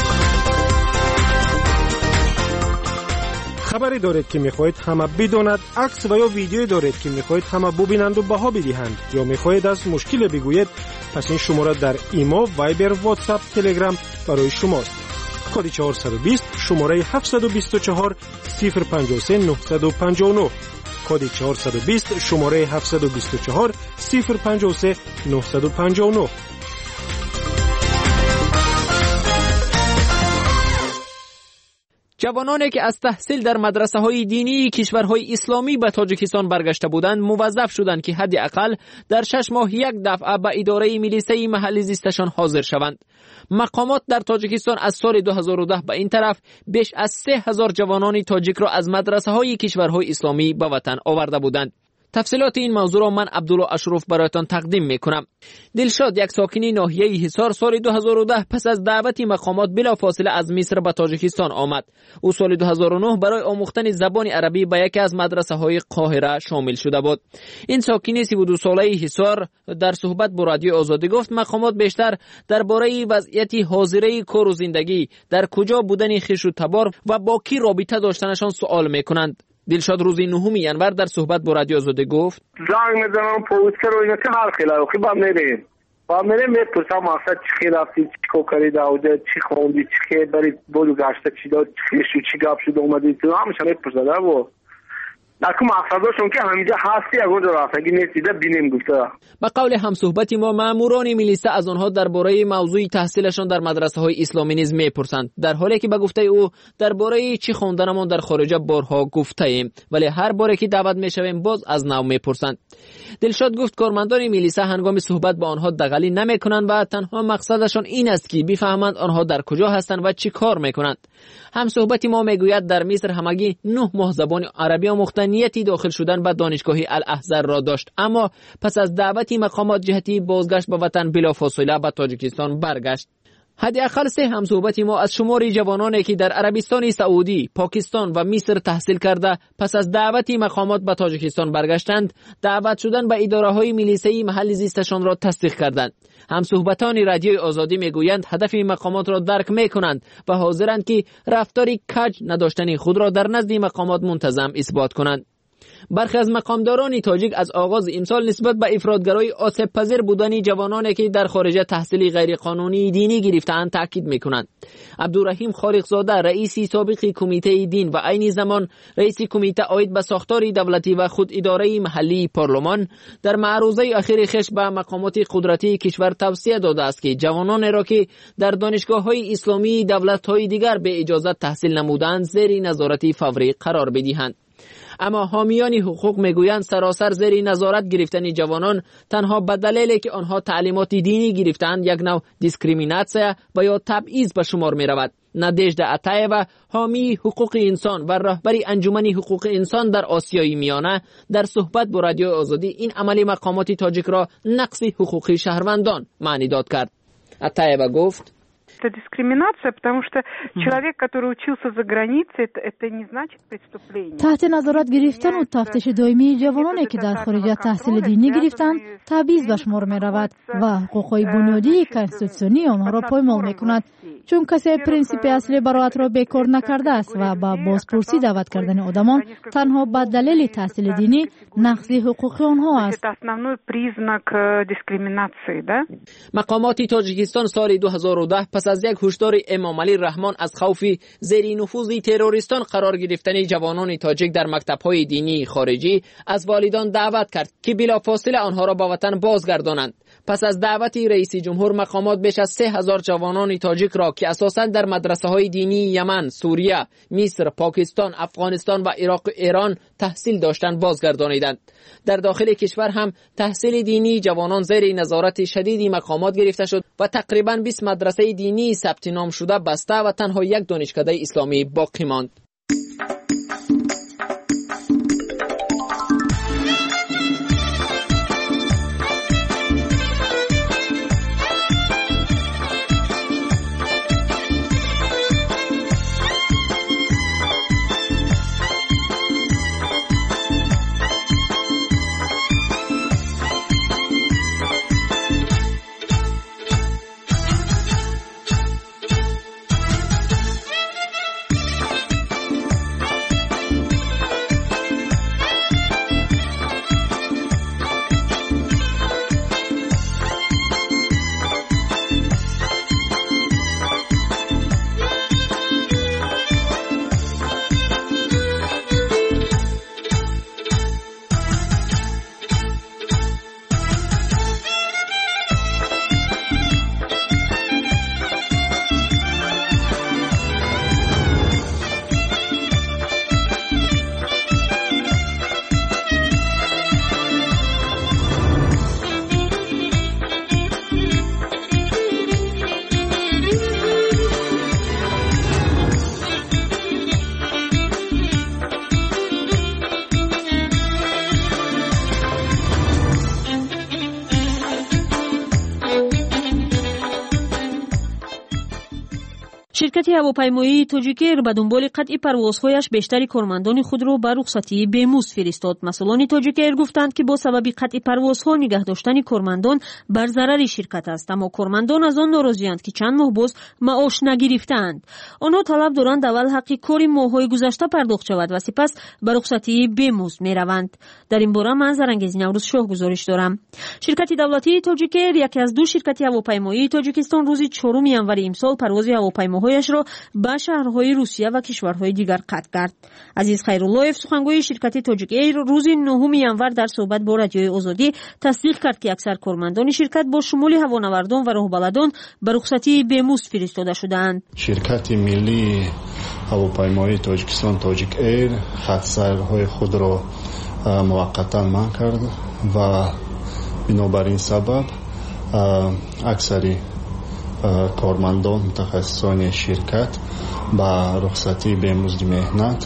خبری دارید که میخواهید همه بداند، عکس و یا ویدیویی دارید که میخواهید همه ببینند و بها بدهند یا میخواهید از مشکل بگویید، پس این شماره در ایمو، وایبر، واتساپ، تلگرام برای شماست. کد 420 شماره 724 053 959 کد 420 شماره 724 053 959. جوانانی که از تحصیل در مدرسه‌های دینی کشورهای اسلامی به تاجیکستان برگشته بودند موظف شدند که حداقل در 6 ماه یک دفعه به اداره میلیسه محلی زیستشان حاضر شوند. مقامات در تاجیکستان از سال 2010 به این طرف بیش از 3000 جوانان تاجیک را از مدرسه‌های کشورهای اسلامی به وطن آورده بودند. تفصیلات این موضوع را من عبدالله اشرف برایتان تقدیم میکنم. دلشاد یک ساکنی ناحیه حصار سال 2010 پس از دعوت مقامات بلافاصله از مصر به تاجیکستان آمد. او سال 2009 برای آموختن زبان عربی به یکی از مدرسه های قاهره شامل شده بود. این ساکنی 32 ساله حصار در صحبت با رادیو آزادی گفت مقامات بیشتر درباره وضعیت حاضره کار و زندگی، در کجا بودن خویش و تبار و با کی رابطه داشتنشان سوال میکنند. دلشاد روز 9 ینور در صحبت با رادیو آزادی گفت: زنگ میزنم پولیس رو اینا که هر خیلی خوبی با میریم میپرسم مقصد چی رفتی، چی کوکاری داوده، چی خوندی، چی برید بودو گشته، چی داد، چی گپ شد اومدی تو، همیشه میپرسه و لکه مقصدشون که همینجا هستی اگه رفتگی نیستیده بینیم گفته. به قول همصحبتی ما، ماموران میلیسا از آنها درباره موضوع تحصیلشان در مدرسه های اسلامی نیز میپرسند، در حالی که به گفته او درباره چی خوندنمون در خارج بارها گفته ایم، ولی هر باره که دعوت میشویم باز از نو میپرسند. دلشاد گفت کارمندان میلیسا هنگام صحبت با آنها دغلی نمیکنند و تنها مقصدشان این است که بفهمند آنها در کجا هستند و چی کار میکنند. همصحبتی ما میگوید در مصر همگی 9 ماه زبان عربی آموختن نیتی داخل شدن به دانشگاه الاحزر را داشت، اما پس از دعوتی مقامات جهتی بازگشت به وطن بلافاصله به تاجیکستان برگشت. حداقل 3 همصحبتی ما از شمار جوانانی که در عربستان سعودی، پاکستان و مصر تحصیل کرده پس از دعوتی مقامات به تاجیکستان برگشتند، دعوت شدن به اداره‌های میلیسایی محل زیستشان را تصدیق کردند. همصحبتان رادیو آزادی میگویند هدف مقامات را درک میکنند و حاضرند که رفتاری کج نداشتن خود را در نزد مقامات منتظم اثبات کنند. برخی از مقامداران تاجیک از آغاز امسال نسبت به افراطگرای آسیب پذیر بودن جوانانی که در خارج تحصیل غیرقانونی دینی گرفته‌اند تاکید می‌کنند. عبدالرحیم خالقزاده، رئیس سابق کمیته دین و عین زمان رئیس کمیته عاید به ساختار دولتی و خود اداره محلی پارلمان، در معروضه اخیر خش به مقامات قدرتی کشور توصیه داده است که جوانان را که در دانشگاه‌های اسلامی دولت‌های دیگر به اجازه تحصیل نمودند زیر نظارت فوری قرار بدهند. اما حامیان حقوق میگویند سراسر زیر نظارت گرفتن جوانان تنها به دلیلی که آنها تعلیمات دینی گرفتند یک نوع دیسکریمیناسیون و یا تبعیض به شمار می رود. نادژده عطایeva، حامی حقوق انسان و رهبر انجمن حقوق انسان در آسیای میانه، در صحبت با رادیو آزادی این عمل مقامات تاجیک را نقض حقوق شهروندان معنی داد کرد. عطایeva گفت: Это дискриминация, потому что человек, который учился за границей, это не значит преступление. تحت نظارت گرفتن و تفتیش دائمی جوانانی که در خارج تحصیل دینی گرفتند تبعیض به شمار می رود و حقوقهای بنیادی کانستیتوسیونی آنها را پایمال می کند، چون کسی پرینسیپ اصلی براءت را بیکار نکرده است و با بازپرسی دعوت کردن آدمان تنها به دلیل تحصیل دینی نقض حقوق آنها است. مقامات تاجیکستان سال 2010 پس از یک هشدار امام علی رحمان از خوف زیر نفوذ تروریستان قرار گرفتن جوانان تاجیک در مکتب‌های دینی خارجی از والدان دعوت کرد که بلافاصله آنها را به وطن بازگردانند. پس از دعوت رئیس جمهور، مقامات بیش از 3000 جوانان تاجیک را که اساساً در مدرسه‌های دینی یمن، سوریه، مصر، پاکستان، افغانستان و عراق و ایران تحصیل داشتند بازگردانیدند. در داخل کشور هم تحصیل دینی جوانان زیر نظارت شدیدی مقامات گرفته شد و تقریباً 20 مدرسه دینی ثبت نام شده بسته و تنها یک دانشکده اسلامی باقی ماند. شرکت هواپیمایی تاجیک ایر به دنبال قطع پروازهایش بیشتر کارمندان خود را به رخصتی بمزد فرستاد. مسئولان تاجیک ایر گفتند که با سبب قطع پروازها نگه داشتن کارمندان بر ضرر شرکت است، اما کارمندان از آن ناراضی‌اند که چند ماه باز معاش نگرفتند. آنها طلب دارند اول حق کار ماه‌های گذشته پرداخت شود و سپس به رخصتی بمزد می‌روند. در این باره من زرنگیز نوروز شاه گزارش دارم. شرکت دولتی تاجیک ایر یکی از دو شرکت هواپیمایی تاجیکستان روز 4 ژانویه امسال پرواز هواپیماهایش را به شهرهای روسیه و کشورهای دیگر قطع کرد. عزیز خیراللهیف سخنگوی شرکت تاجیک ایر روز 9 ژانویه در صحبت با رادیوی آزادی تصدیق کرد که اکثر کارمندان شرکت با شمول هوانوردان و راهبلدان به رخصتی بمزد فرستاده شدند. شرکت ملی هواپیمایی تاجیکستان تاجیک ایر خط سیرهای خود را موقتا منع کرد و بنابراین سبب اکثری کارمندان متخصصان شرکت با رخصتی بمزد مهنت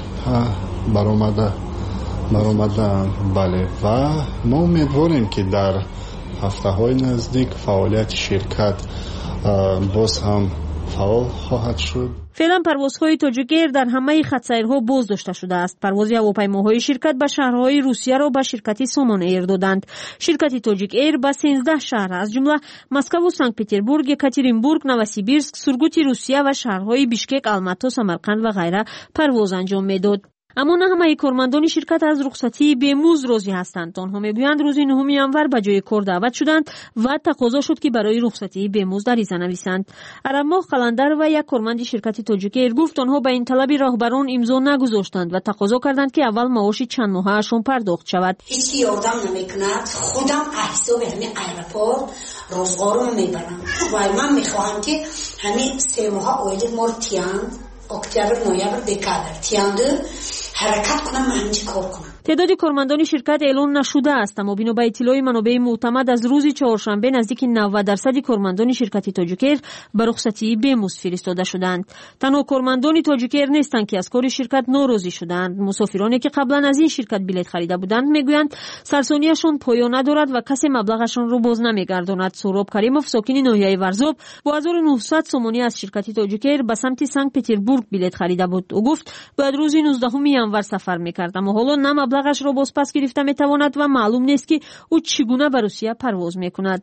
برآمدند. بله و ما امیدواریم که در هفته‌های نزدیک فعالیت شرکت باز هم فعال خواهد شد. فعلا پروازهای تاجیک ایر در همه خط‌سیرها باز داشته شده است. پرواز هواپیماهای شرکت به شهرهای روسیه را به شرکت سامان ایر دادند. شرکت تاجیک ایر به 13 شهر از جمله مسکو و سنت پتربورگ، یکاترینبورگ، نووسیبیرسک، سورگوت روسیه و شهرهای بیشکک، الماتا، سمرقند و غیره پرواز انجام میداد. اما نه همه کارمندان شرکت از رخصتی بمزد راضی هستند. آنها میگویند روز 9 ژانویه به جای کار دعوت شدند و تقاضا شد که برای رخصتی بمزد عریضه نویسند. عرب‌ماه قلندر و یک کارمند شرکت تاجیک ایر گفت آنها به این طلب راهبران امضا نگذاشتند و تقاضا کردند که اول معاش چند ماهه‌شان پرداخت شود. هیچ یادم نمیکند، خودم حساب همین ایرپورت روزگارم میبرم و من میخواهم که همین 3 ماه اولی مرتیاند اکتبر، نوامبر، دکامبر تیاند حرکت کنم، من همینجا کار کنم. تعداد کارمندان شرکت اعلام نشده است، اما بنا به اطلاع منابع معتمد از روز چهارشنبه نزدیک 90% کارمندان شرکت تاجیک ایر به رخصتی بمزد فرستاده شدند. تنها کارمندان تاجیک ایر نیستند که از کار شرکت ناراضی شدند. مسافرانی که قبلا از این شرکت بلیط خریده بودند میگویند سرسانیشان پایان ندارد و کسی مبلغشان را باز نمیگرداند. سوراب کریموف ساکن ناحیه ورزاب با 1900 سومانی از شرکت تاجیک ایر به سمت سنت پتربورگ بلیط خریده بود. او گفت بعد روز 19 ژانویه سفر میکرد، اما حالا نه مبلغش را باز پس گرفته میتواند و معلوم نیست که او چگونه به روسیه پرواز میکند.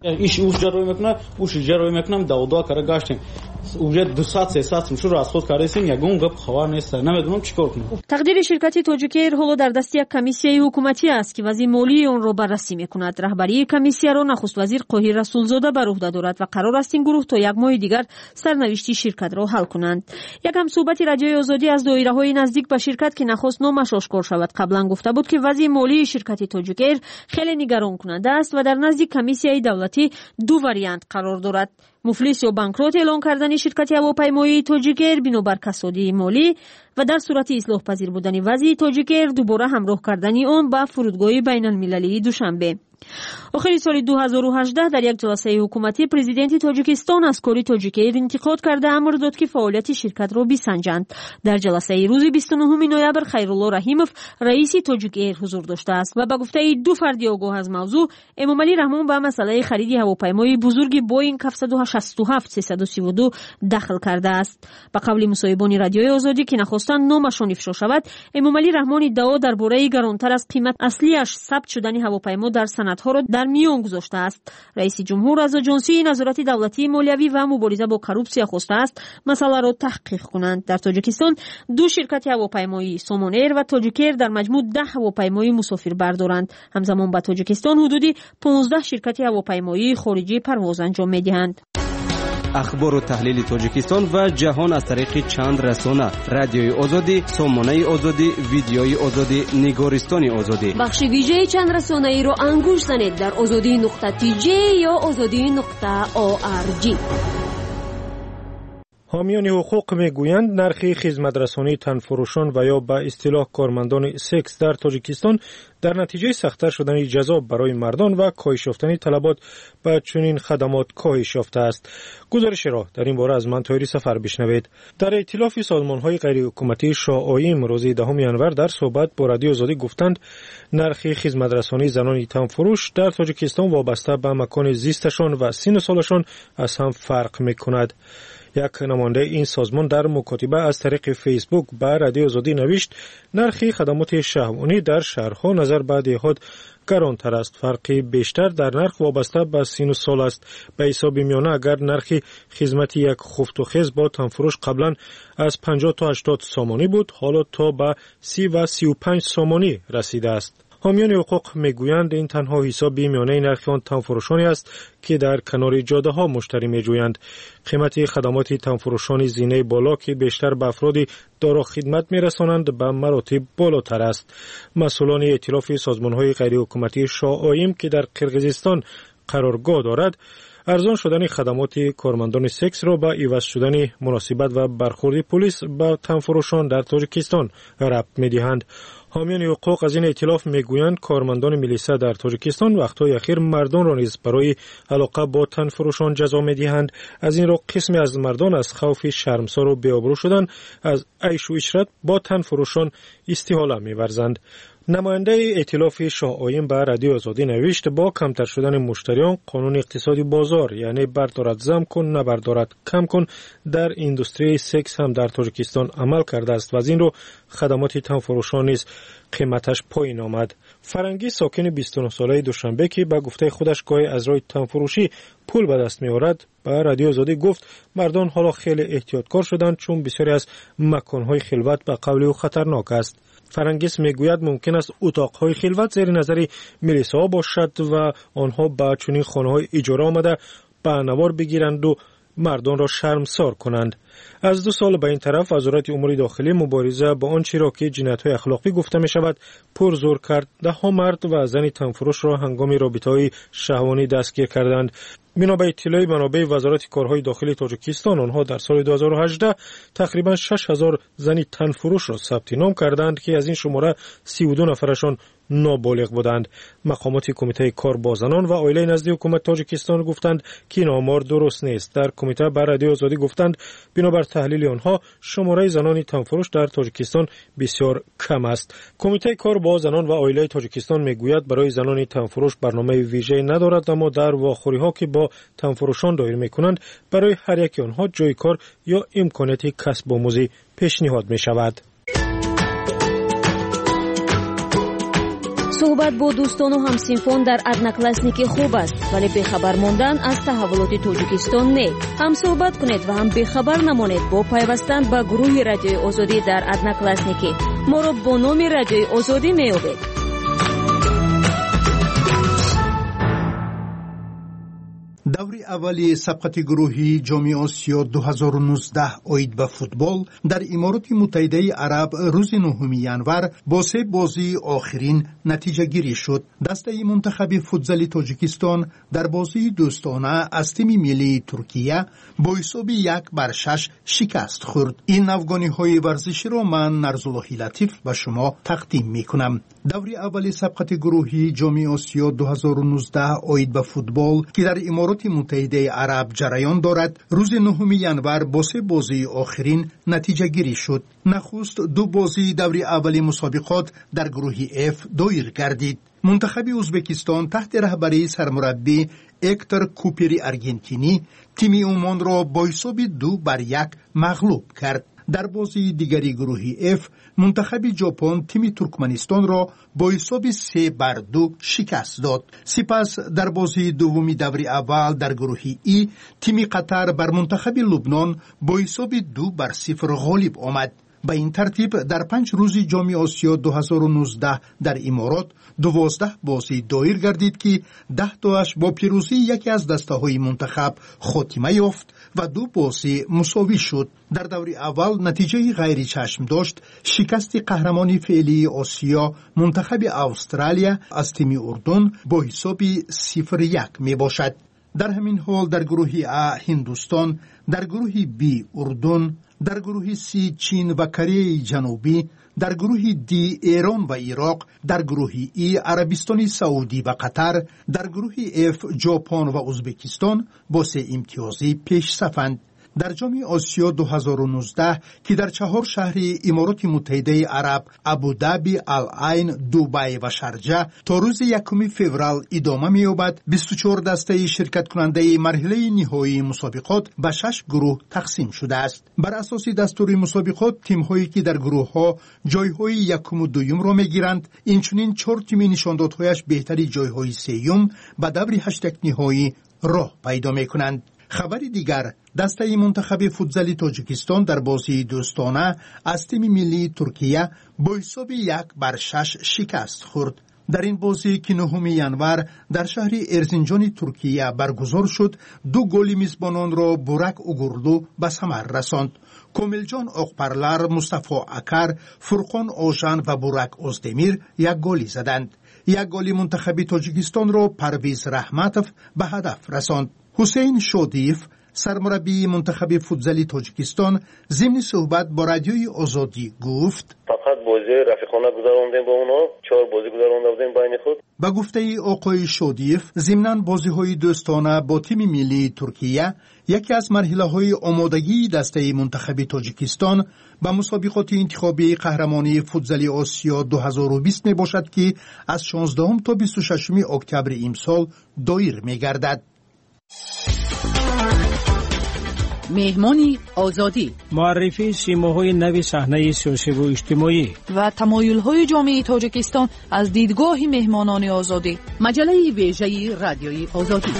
داودا کار گاشتیم уже 200-300 شو را خود کارستیم یگون گپ خبر نیست، نمیدونم چیکار کنم. تقدیر شرکت تاجیک ایر حالا در دست یک کمیسیه حکومتی است که وزیر مالی آن را بررسی میکند. رهبری کمیسیه را نخست وزیر قاهر رسولزاده بر عهده دارد و قرار است این گروه تا یک ماه دیگر سرنوشت شرکت را حل کنند. یک همصحبت رادیوی آزادی از دایره‌های نزدیک به شرکت که نخست نامش آشکار شود قبلا گفته بود که وضع مالی شرکت تاجیک ایر خیلی نگران کننده است و در نزد کمیسیه دولتی دو واریانت قرار دارد: مفلس یا بانکروت اعلان کردن شرکت هواپیمایی تاجیک ایر بنابر کسادی مالی و در صورت اصلاح پذیر بودن وضع تاجیک ایر دوباره همراه کردن آن به فرودگاه بین المللی دوشنبه. آخر سال 2018 در یک جلسه حکومتی پرزیدنت تاجیکستان از کار تاجیک ایر انتقاد کرده امر داد که فعالیت شرکت را بسنجند. در جلسه روز 29 نوامبر خیرالله رحیموف رئیس تاجیک ایر حضور داشته است و به گفته دو فرد آگاه از موضوع امامعلی رحمان به مسئله خرید هواپیمای بزرگ بوئینگ 767-332 دخل کرده است. به قول مصاحبان رادیوی آزادی که نخواستند نامشان افشا شود، امامعلی رحمان ادعا درباره گرانتر از قیمت اصلیش ثبت شدن هواپیما در سندها را در میان گذاشته است. رئیس جمهور از اجنسی نظارت دولتی مالیوی و مبارزه با کروپسیا خواسته است مسئله را تحقیق کنند. در تاجیکستان دو شرکت هواپیمایی سامان ایر و تاجیک ایر در مجموع 10 هواپیمای مسافربر دارند. همزمان به تاجیکستان حدودی 15 شرکت هواپیمایی خارجی پرواز انجام می‌دهند. اخبار و تحلیل تاجیکستان و جهان از طریق چند رسانه: رادیوی آزادی، سامانه آزادی، ویدیوی آزادی، نگارستان آزادی. بخش ویژه چند رسانه ای رو انگوش زنید در azadi.tj یا azadi.org. حامیان حقوق میگویند نرخ خدمترسانی تنفروشان و یا به اصطلاح کارمندان سکس در تاجیکستان در نتیجه سخت‌تر شدن جزا برای مردان و کاهش یافتن طلبات به چنین خدمات کاهش یافته است. گزارش را در این باره از من طاهری سفر بشنوید. در ائتلاف سازمان‌های غیر حکومتی شاه-آیم روز 10 ژانویه در صحبت با رادیو آزادی گفتند نرخ خدمترسانی زنان تنفروش در تاجیکستان وابسته به مکان زیستشان و سن و سالشان از هم فرق می‌کند. یک نماینده این سازمان در مکاتبه از طریق فیسبوک با رادیو آزادی نوشت نرخ خدمات شهوانی در شهرها نظر به دهات گرانتر است. فرقی بیشتر در نرخ وابسته به سن و سال است. به حساب میانه اگر نرخ خدمت یک خفت و خز با تنفروش قبلا از 50 تا 80 سامانی بود، حالا تا به 30 و 35 سامانی رسیده است. حامیان حقوق میگویند این تنها حساب میانه نرخ آن تنفروشانی است که در کنار جاده ها مشتری میجویند. قیمت خدمات تنفروشان زینه بالا که بیشتر به افراد دارا خدمت میرسانند به مراتب بالاتر است. مسئولان ائتلاف سازمان های غیر حکومتی شاه که در قرقیزستان قرارگاه دارد ارزان شدن خدمات کارمندان سکس را با عوض شدن مناسبت و برخورد پلیس با تنفروشان در تاجیکستان ربط می‌دهند. حامیان حقوق از این ائتلاف میگویند کارمندان میلیسا در تاجیکستان وقت‌های اخیر مردان را نیز برای علاقه با تنفروشان جزا می‌دهند. از این رو قسمی از مردان از خوف شرمسار و بی‌آبرو شدن از عیش و عشرت با تنفروشان استحاله می‌ورزند. نماینده ائتلاف شاه آیم به رادیو آزادی نوشت با کمتر شدن مشتریان قانون اقتصادی بازار یعنی بردارد زم کن نبردارد کم کن در اندستری سکس هم در تاجیکستان عمل کرده است و از این رو خدمات تنفروشان نیز قیمتش پایین آمد. فرنگی ساکن 29 ساله دوشنبه که به گفته خودش گاهی از راه تنفروشی پول به دست می‌آورد به رادیو آزادی گفت مردان حالا خیلی احتیاطکار شدند چون بسیاری از مکان‌های خلوت به قول او خطرناک است. فرنگیس میگوید ممکن است اتاق‌های خلوت زیر نظر میلیسا باشد و آنها با چنین خانه‌های اجاره آمده به نوار بگیرند و مردان را شرمسار کنند. از 2 سال به این طرف وزارت امور داخلی مبارزه با آنچه را که جنایت‌های اخلاقی گفته می‌شود پرزور کرد. ده‌ها مرد و زن تنفروش را هنگام رابطه‌های شهوانی دستگیر کردند. بنا به اطلاع منابع وزارت کارهای داخلی تاجیکستان آنها در سال 2018 تقریبا 6000 زن تنفروش را ثبت نام کردند که از این شماره 32 نفرشان نابالغ بودند. مقامات کمیته کار با زنان و عائله نزد حکومت تاجیکستان گفتند که این آمار درست نیست. در کمیته بر رادیو آزادی گفتند بنابر تحلیل آنها شماره زنان تنفروش در تاجیکستان بسیار کم است. کمیته کار با زنان و عائله تاجیکستان میگوید برای زنان تنفروش برنامه ویژه‌ای ندارد اما در واخوری‌ها که با تنفروشان دایر میکنند برای هر یک آنها جای کار یا امکانات کسب آموزی پیشنهاد می شود. صحبت با دوستان و همسنفان در ادناکلاسنیکی خوب است ولی بخبر ماندن از تحولات تاجیکستان نه. هم صحبت کنید و هم بخبر نمانید با پیوستن به گروه رادیوی آزادی در ادناکلاسنیکی. ما را با نام رادیوی آزادی می‌یابید. دوری اولی سبقت گروهی جام آسیا 2019 اوید به فوتبال در امارات متحده عرب روز 9 ینور با 3 بازی آخرین نتیجه گیری شد. دسته منتخب فوتزال تاجیکستان در بازی دوستانه از تیم ملی ترکیه با حساب 1-6 شکست خورد. این افغانی ورزشی را من نرزاللهی لطیف به شما تقدیم می کنم. دوری اولی سبقت گروهی جام آسیا 2019 اوید به فوتبال که در امارات متحده عرب جریان دارد روز 9 ینور با 3 بازی آخرین نتیجه گیری شد. نخست 2 بازی دوری اولی مسابقات در گروه F دایر گردید. منتخب ازبکستان تحت رهبری سرمربی اکتر کوپری ارژنتینی تیم عمان را با حساب 2-1 مغلوب کرد. در بازی دیگری گروه F منتخب ژاپن تیم ترکمنستان را با حساب 3-2 شکست داد. سپس در بازی دومی دوری اول در گروه E تیم قطر بر منتخب لبنان با حساب 2-0 غالب آمد. به این ترتیب در 5 روز جام آسیا 2019 در امارات 12 بازی دایر گردید که 10 تاش با پیروزی یکی از دسته‌های منتخب خاتمه یافت و 2 بازی مساوی شد. در دوره اول نتیجه غیر چشم داشت شکست قهرمان فعلی آسیا منتخب استرالیا از تیم اردن با حساب 0-1 می باشد. در همین حال در گروه A هندوستان، در گروه B اردن، در گروه C چین و کره جنوبی، در گروه D ایران و عراق، در گروه E عربستان سعودی و قطر، در گروه F ژاپن و ازبکستان با 3 امتیازی پیش صفند. در جام آسیا 2019 که در 4 شهر امارات متحده عرب ابودابی، العین، دبی و شارجه تا روز 1 فوریه ادامه می‌یابد، 24 دسته شرکت کننده مرحله نهایی مسابقات به 6 گروه تقسیم شده است. بر اساس دستور مسابقات تیم‌هایی که در گروه‌ها جای‌های یکم و دوم را می‌گیرند، اینچنین 4 تیم نشاندادهایش بهتری جای‌های سوم به دور 8 نهایی راه پیدا می‌کنند. خبر دیگر، دسته منتخب فوتبال تاجیکستان در بازی دوستانه از تیم ملی ترکیه با حساب 1-6 شکست خورد. در این بازی که 9 ینور در شهر ارزینجان ترکیه برگزار شد، 2 گل میزبانان را بورک اوگورلو به ثمر رساند. کوملجان آقپرلر، مصطفی اکر، فرقان آژن و بورک اوزدمیر 1 گل زدند. 1 گل منتخب تاجیکستان را پرویز رحمتوف به هدف رساند. حسین شودیف، سرمربی منتخب فوتبال تاجیکستان، ضمن صحبت با رادیوی آزادی گفت: فقط بازی رفیقانه گذروندیم با اونا، 4 بازی گذرونده بودیم بین خود. با گفته آقای شودیف، ضمناً بازی‌های دوستانه با تیم ملی ترکیه یکی از مرحله‌های آمادگی دسته منتخب تاجیکستان به مسابقات انتخابی قهرمانی فوتبال آسیا 2020 میباشد که از 16 تا 26 اکتبر امسال دایر می‌گردد. مهمانی آزادی، معرفی سیماهای نو صحنه سیاسی و اجتماعی و تمایل‌های جامعه تاجیکستان از دیدگاه مهمانان آزادی. مجله ویژه رادیوی آزادی.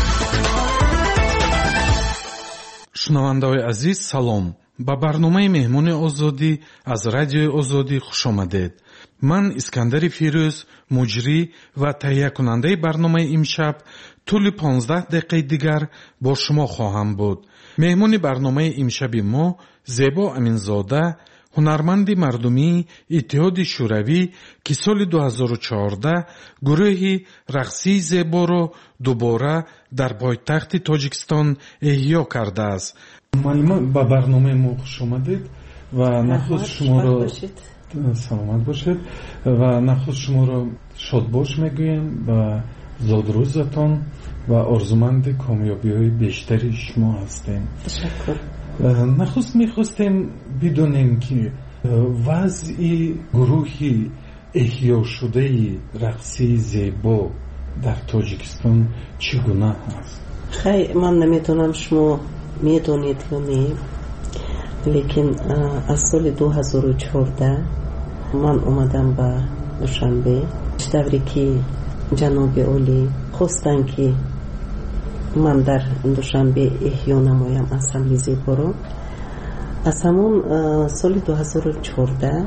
шунавандаҳои азиз салом, ба барномаи меҳмони озодӣ аз радиои озодӣ хуш омадед. ман искандари фирӯз, муҷрӣ ва таҳиякунандаи барномаи имшаб тӯли 15 дақиқаи дигар бо шумо хоҳам буд. меҳмони барномаи имшаби мо зебо аминзода, ҳунарманди мардумии иттиҳоди шӯравӣ ки соли 2014 гурӯҳи рақсии зеборо дубора дар пойтахти тоҷикистон эҳё кардааст. маълума ба барномаи мо хуш омадед ва нахуд шуморо саломат бошед ва нахуд шуморо шодбош мегӯем ба зодрӯзатон ва орзуманди комёбиҳои бештари шумо ҳастем. нахуст мехостем бидонем ки вазъи гурӯҳи эҳёшудаи рақсии зебо дар тоҷикистон чӣ гуна ҳаст? хай ман намедонам шумо медонед ё не, лекин аз соли 2014 ман омадам ба душанбе, давре ки ҷаноби олӣ хостанд ки ман дар душанбе эҳё намоям ансамбли зеборо. аз ҳамон соли 2014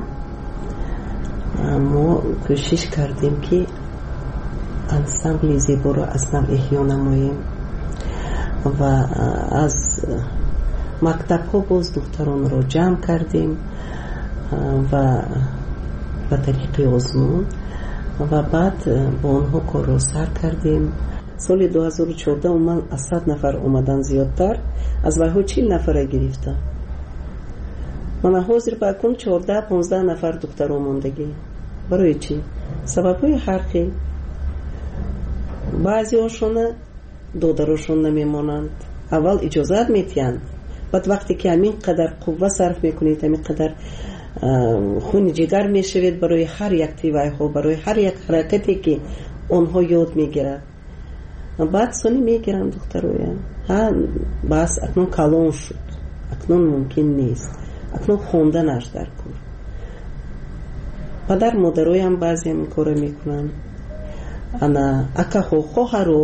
мо кӯшиш кардем ки ансамбли зеборо аз нав эҳё намоем ва аз мактабҳо боз духтаронро ҷамъ кардем ва ба тариқи озмун ва баъд бо онҳо корро сар кардем. соли 2014 умуман аз 100 нафар омадан зиёдтар, аз вайҳо 40 нафара гирифта. мана ҳозир ба акун 14-15 нафар духтаро мондагӣ. барои чӣ? сабабҳои ҳар хел. баъзеҳошона додарошон намемонанд, аввал иҷозат метиҳанд, баъд вақте ки ҳамин қадар қувва сарф мекунед, ҳамин қадар хуни ҷигар мешавед барои ҳар як тивайҳо, барои ҳар як ҳаракате ки онҳо ёд мегиранд, баъд сони мегиранд духтароя. бас акнун калон шуд, акнун мумкин нест, акнун хонданаш дар кор. падар модароям баъзе ҳамин кора мекунанд. ана акаҳо хоҳаро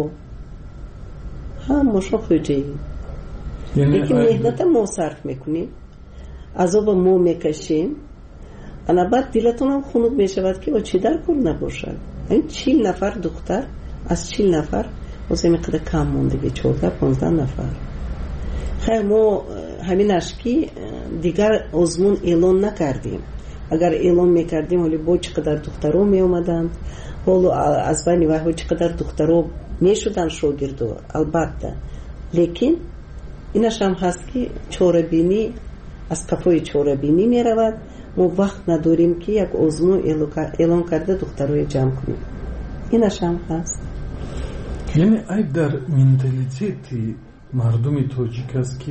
мошо хуҷаи лекин меҳната мо сарф мекунем, азоба мо мекашем, ана баъд дилатонам хунук мешавад ки чӣ дар кор набошад. ин 40 нафар духтар аз 40 нафар боз ҳамин қадар кам мондагӣ, 14-15 нафар. хайр мо ҳаминаш ки дигар озмун эълон накардем. агар эълон мекардем ҳоли бо чӣ қадар духтаро меомаданд, ҳоло аз байни вайҳо чӣ қадар духтаро мешуданд шогирдо, албатта. лекин инаш ҳам ҳаст ки чорабинӣ аз қафои чорабинӣ меравад. мо вақт надорем ки як озмун эълон карда духтарои ҷамъ кунем. инаш ҳам ҳаст. яъне айб дар менталитети мардуми тоҷик аст ки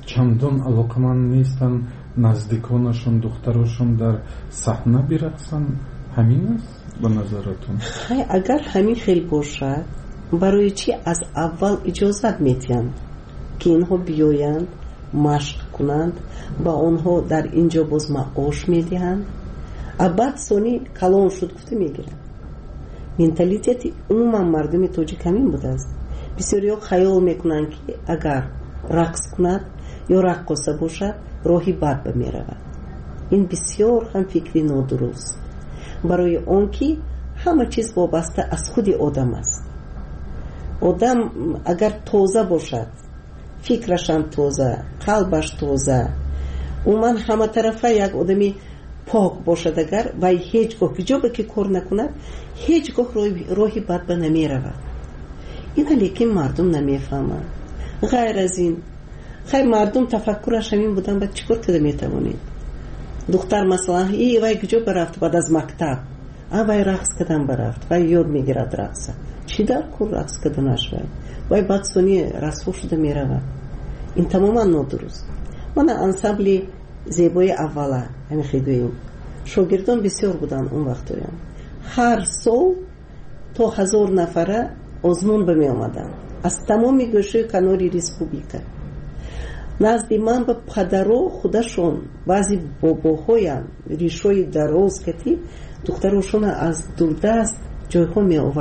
чандон алоқаманд нестанд наздиконашон духтарошон дар саҳна бирақсанд. ҳамин аст ба назаратон? агар ҳамин хел бошад, барои чӣ аз аввал иҷозат медиҳанд ки инҳо биёянд машқ кунанд, ба онҳо дар инҷо боз маош медиҳанд, абад сони калон шуд гуфта мегиранд. менталитети умуман мардуми тоҷик ҳамин будааст. бисёриҳо хаёл мекунанд ки агар рақс кунад ё раққоса бошад, роҳи бад ба меравад. ин бисёр ҳам фикри нодуруст, барои он ки ҳама чиз вобаста аз худи одам аст. одам агар тоза бошад, фикрашам тоза, қалбаш тоза, умуман ҳаматарафа як одами пок бошад, агар вай ҳеҷ гоҳ ҳиҷобе ки кор накунад, ҳеҷ гоҳ роҳи бад ба намеравад. ина лекин мардум намефаҳманд. ғайр аз ин, хай мардум тафаккураш ҳамин будан, баъд чӣ кор карда метавонед? духтар масалан вай куҷо барафт баъд аз мактаб, вай рақс кардан барафт, вай ёд мегирад рақса. чӣ дар кор рақс карданаш вай баъд сони расво шуда меравад. ин тамоман нодуруст. мана ансамбли зебои аввала ҳамихегӯем, шогирдон бисёр буданд он вақтоям. ҳар сол то 1000 нафара озмун ба меомаданд аз тамоми гӯшаи канори республика. назди ман ба падаро худашон, баъзи бобоҳоям ришои дароз кати духтарошона аз дурдаст ҷойҳо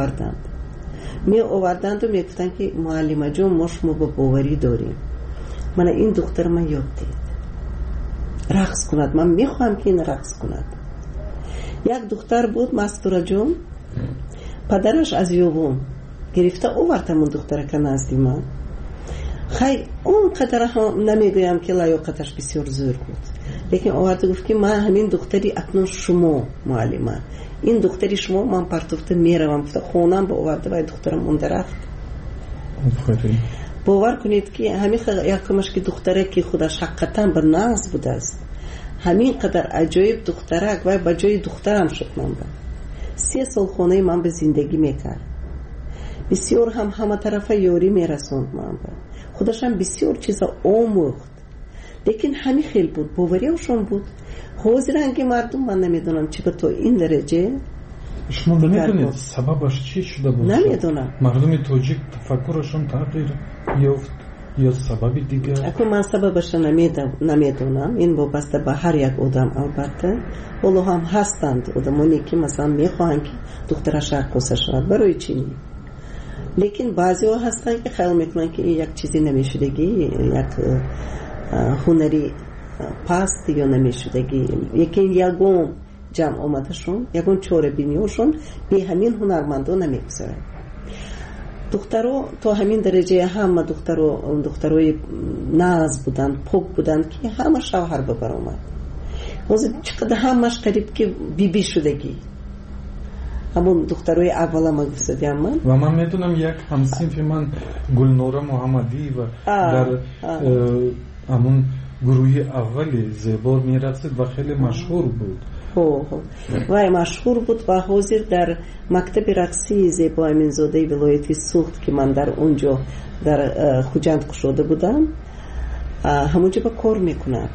меоварданду мегуфтанд ки муаллимаҷон, мо шумо ба боварӣ дорем. мана ин духтар ман ёд дид рақс кунад, ман мехоҳам ки ин рақс кунад. як духтар буд, Мастураҷон, падараш аз ёвон гирифта овард ҳамон духтарака назди ман. хай он қадар намегӯям ки лаёқаташ бисёр зӯр буд, лекин оварда гуфт ки ман ҳамин духтари акнун шумо муаллима, ин духтари шумо, ман партофта меравам. гуфта хонам ба оварда вай духтарам он дарахт. бовар кунед ки ҳамин якамаш ки духтаре ки худаш ҳақиқатан ба нағз будааст, ҳамин қадар аҷоиб духтарак вай ба ҷои духтарам шуд. ман ба 3 сол хонаи ман ба зиндагӣ мекард. бисёр ҳам ҳаматарафа ёрӣ мерасонд. ман ба худашам бисёр чиза омӯхт, лекин ҳамин хел буд, бовариашон буд. ҳозиран ки мардум, ман намедонам чӣ ба то ин дараҷа. шумо намедонед сабабаш чӣ шуда бошад? намедонам. мардуми тоҷик тафаккурашон тағйир ёфт ё сабаби дигар? акун ман сабабаша намедонам. ин вобаста ба ҳар як одам. албатта ҳоло ҳам ҳастанд одамоне ки масалан мехоҳанд ки духтараш раққоса шавад, барои чӣ не? лекин баъзеҳо ҳастанд ки хаёл мекунанд ки як чизи намешудагӣ, як ҳунари паст ё намешудагӣ, лекин ягон ҷамъ омадашон, ягон чорабиниёшон бе ҳамин ҳунармандон намегузарад. духтаро то ҳамин дараҷаи ҳама духтарои нағз буданд, пок буданд ки ҳама шавҳар ба баромад. ҳозир чиқадар ҳамаш қариб ки биби шудагӣ. ҳамон духтарои аввала ма гуфтадиам ман. ва ман медонам як ҳамсинфи ман Гулнора Муҳаммадиева дар ҳамон гурӯҳи аввали зебо мерақсид ва хеле машҳур буд. вай машҳур буд ва ҳозир дар мактаби рақсии Зебо Аминзодаи вилояти Суғд ки ман дар онҷо дар хуҷанд кушода будам, ҳамонҷо ба кор мекунад.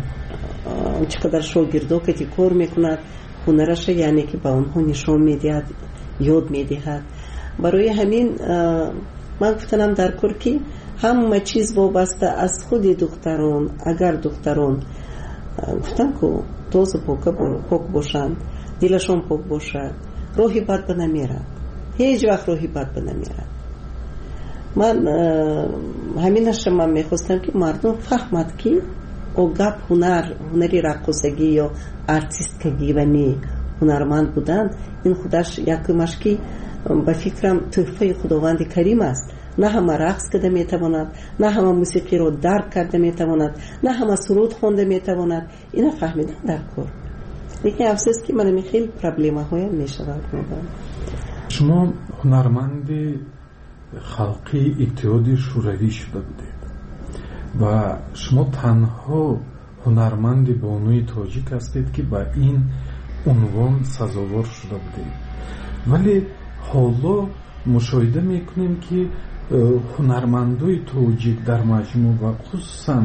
чӣ қадар шогирдо ки кор мекунад, ҳунараша яъне ки ба онҳо нишон медиҳад, ёд медиҳад. барои ҳамин ман гуфтанам дар кор ки ҳама чиз вобаста аз худи духтарон. агар духтарон гуфтам ку тоза пок бошанд, дилашон пок бошад, роҳи бад ба намерад, ҳеҷ вақт роҳи бад ба намерад. ман ҳаминаша ман мехостам ки мардум фаҳмад ки гап ҳунари раққосагӣ ё артисткагӣ ва не ҳунарманд будан, ин худаш якумаш ки ба фикрам тӯҳфаи худованди карим аст. на ҳама рақс карда метавонад, на ҳама мусиқиро дарк карда метавонад, на ҳама суруд хонда метавонад. ина фаҳмидан дар кор. лекин афсӯс ки манами хеле проблемаҳоям мешавад. шумо ҳунарманди халқии иттиҳоди шӯравӣ шуда будед ва шумо танҳо ҳунарманди бонуи тоҷик ҳастед ки ба ин унвон сазовор шуда будед. вале ҳоло мушоҳида мекунем ки ҳунармандои тоҷик дар маҷмӯъ ва хусусан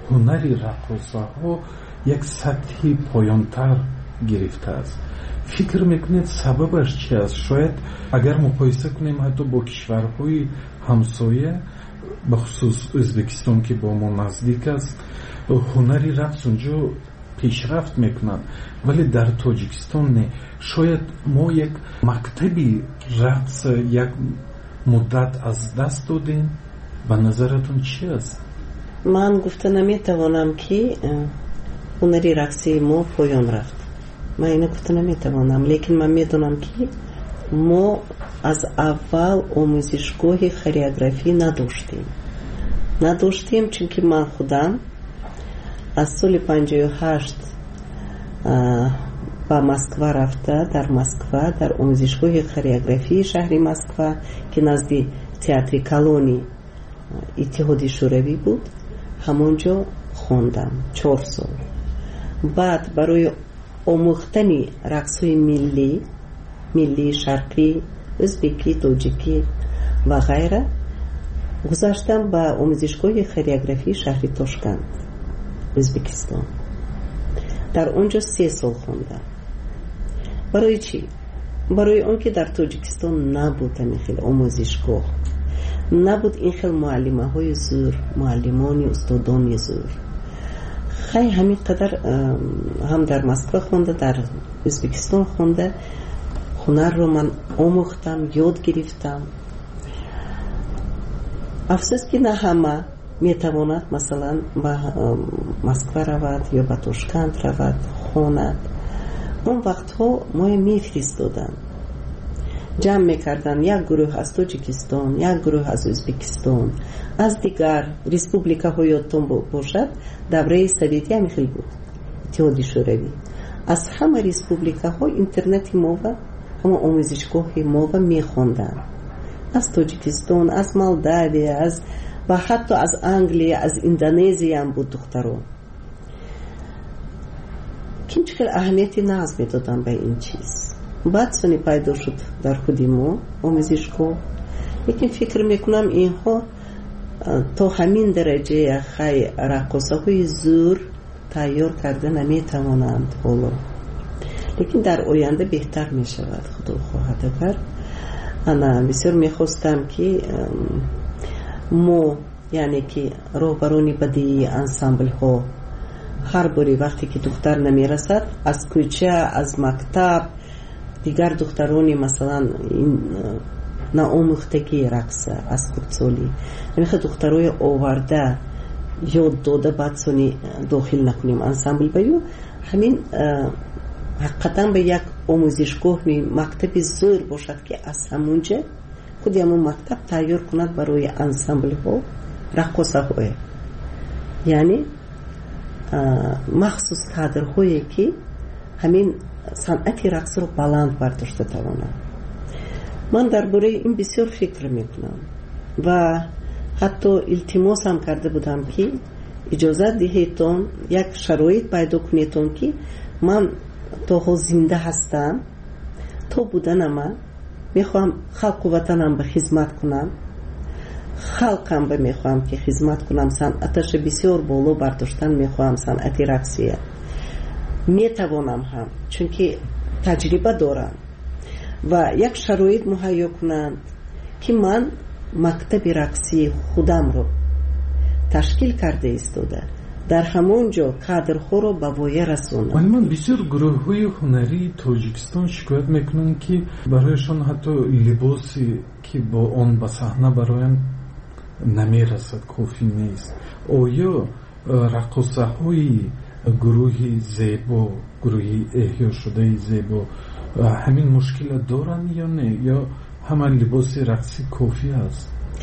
ҳунари рақосаҳо як сатҳи поёнтар гирифтааст. фикр мекунед сабабаш чи аст? шояд агар муқоиса кунем ҳатто бо кишварҳои ҳамсоя, бахусус Ӯзбекистон ки бо мо наздик аст, ҳунари рақс унҷо пешрафт мекунад, вале дар Тоҷикистон не. шояд мо як мактаби рақс як муддат аз даст додем. ба назаратон чи аст? ман гуфта наметавонам ки ҳунари рақси мо поён рафт. ман ина гуфта наметавонам, лекин ман медонам ки мо аз аввал омӯзишгоҳи хореографӣ надоштем, чунки ман худам аз соли 58 ба Москва рафта, дар Москва дар омӯзишгоҳи хореографии шаҳри Москва ки назди театри Колони иттиҳоди шӯравӣ буд, ҳамонҷо хондам 4 сол. баъд барои омӯхтани рақсҳои миллӣ шарқӣ, ӯзбекӣ, тоҷикӣ ва ғайра гузаштам ба омӯзишгоҳи хореографии шаҳри Тошканд, Ӯзбекистон. дар онҷо 3 сол хондам. барои чӣ? барои он ки дар Тоҷикистон набуд ҳамин хел омӯзишгоҳ, набуд ин хел муаллимаҳои зӯр, муаллимони устодони зӯр. хай ҳамин қадар ҳам дар Москва хонда, дар Ӯзбекистон хонда ҳунарро ман омӯхтам, ёд гирифтам. афсӯс ки на ҳама метавонад масалан ба Москва равад ё ба Тошканд равад хонад. он вақтҳо моя мефиристодан, ҷамъ мекардан як гурӯҳ аз Тоҷикистон, як гурӯҳ аз Ӯзбекистон, аз дигар республикаҳо. ёдтон бошад, давраи советӣ ҳамин хел буд, иттиҳоди шӯравӣ. аз ҳама республикаҳо интернети мова, ҳама омӯзишгоҳи мова мехонданд. аз Тоҷикистон, аз Молдавия, ва ҳатто аз Англия, аз Индонезия ҳам буд духтарон. ки чӣ хел аҳамияти нағз медодам ба ин чиз. баъд сони пайдо шуд дар худи мо омӯзишгоҳ, лекин фикр мекунам инҳо то ҳамин дараҷая хай раққосаҳои зӯр тайёр карда наметавонанд ҳоло. лекин дар оянда беҳтар мешавад, худо хоҳад. агар ана бисёр мехостам ки мо яъне ки роҳбарони бадии ансамблҳо ҳар боре вақте ки духтар намерасад, аз кӯча, аз мактаб дигар духтарони масалан наомӯхтагии рақса аз хурдсолӣ ҳамиха духтарои оварда ёд дода баъд сони дохил накунем ансамбл ба ё ҳамин ҳақиқатан ба як омӯзишгоҳ мактаби зӯр бошад ки аз ҳамунҷа худи ҳамон мактаб тайёр кунад барои ансамблҳо раққосаҳое, яъне махсус кадрҳое ки ҳамин санъати рақсро баланд бардошта тавонад. ман дар бораи ин бисёр фикр мекунам ва ҳатто илтимосам карда будам ки иҷозат диҳедтон, як шароит пайдо кунедтон ки ман то ҳол зинда ҳастам, то буданама мехоҳам халқу ватанам ба хизмат кунам, халқам ба мехоҳам ки хизмат кунам, санъаташа бисёр боло бардоштан мехоҳам, санъати рақсия метавонам ҳам, чунки таҷриба дорам ва як шароит муҳайё кунанд ки ман мактаби рақсии худамро ташкил карда истода дар ҳамон ҷо кадрҳоро ба воя расонам. вале ман бисёр гурӯҳҳои ҳунарии Тоҷикистон шикоят мекунанд ки барояшон ҳатто либосе ки бо он ба саҳна бароян намерасад, кофӣ нест. оё раққосаҳои гурӯҳи зебо, гурӯҳи эҳёшудаи зебо ҳамин мушкила доранд ё не, ё ҳама либоси рақсӣ кофӣ аст?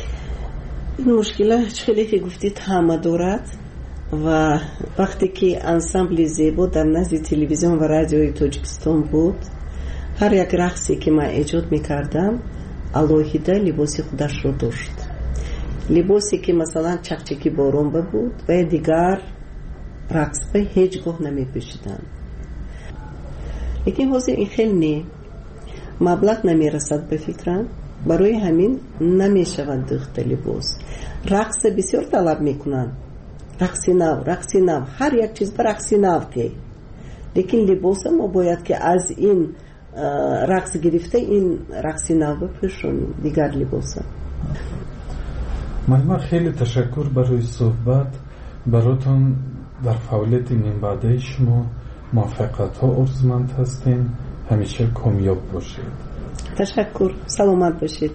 ин мушкила чхеле ки гуфтид ҳама дорад ва вақте ки ансамбли зебо дар назди телевизион ва радиои Тоҷикистон буд, ҳар як рақсе ки ман эҷод мекардам алоҳида либоси худашро дошт. либосе ки масалан чақчаки боронба буд ва дигар рақсба ҳеҷ гоҳ намепӯшиданд. лекин ҳозир ин хел не, маблағ намерасад ба фикрам, барои ҳамин намешавад дӯхта либос. рақса бисёр талаб мекунанд, رقص نو هر یک چیز به رقص نو ته. لیکن لباس ما باید که از این رقص گرفته این رقص نو بپوشونیم دیگر لباس. من خیلی تشکر برای صحبت براتون. در فعالیت نیم بعده شما موفقیت ها ارزمند هستین. همیشه کامیاب باشید. تشکر. سلامت باشید.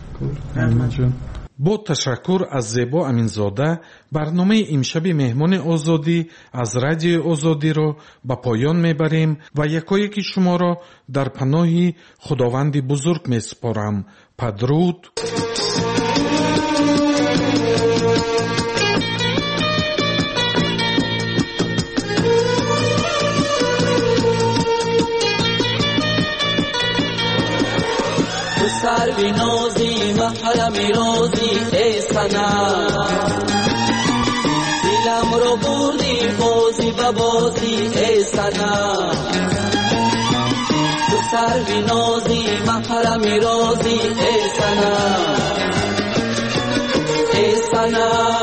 با تشکر از زیبا امینزاده برنامه امشب مهمان آزادی از رادیوی آزادی را به پایان میبریم و یکایک شما را در پناه خداوند بزرگ میسپارم. پدرود. سروی نازی محرم رازی ای سنم، دلم رو بردی بازی و بازی ای سنم. تو سروی نازی محرم رازی ای سنم، ای سنم.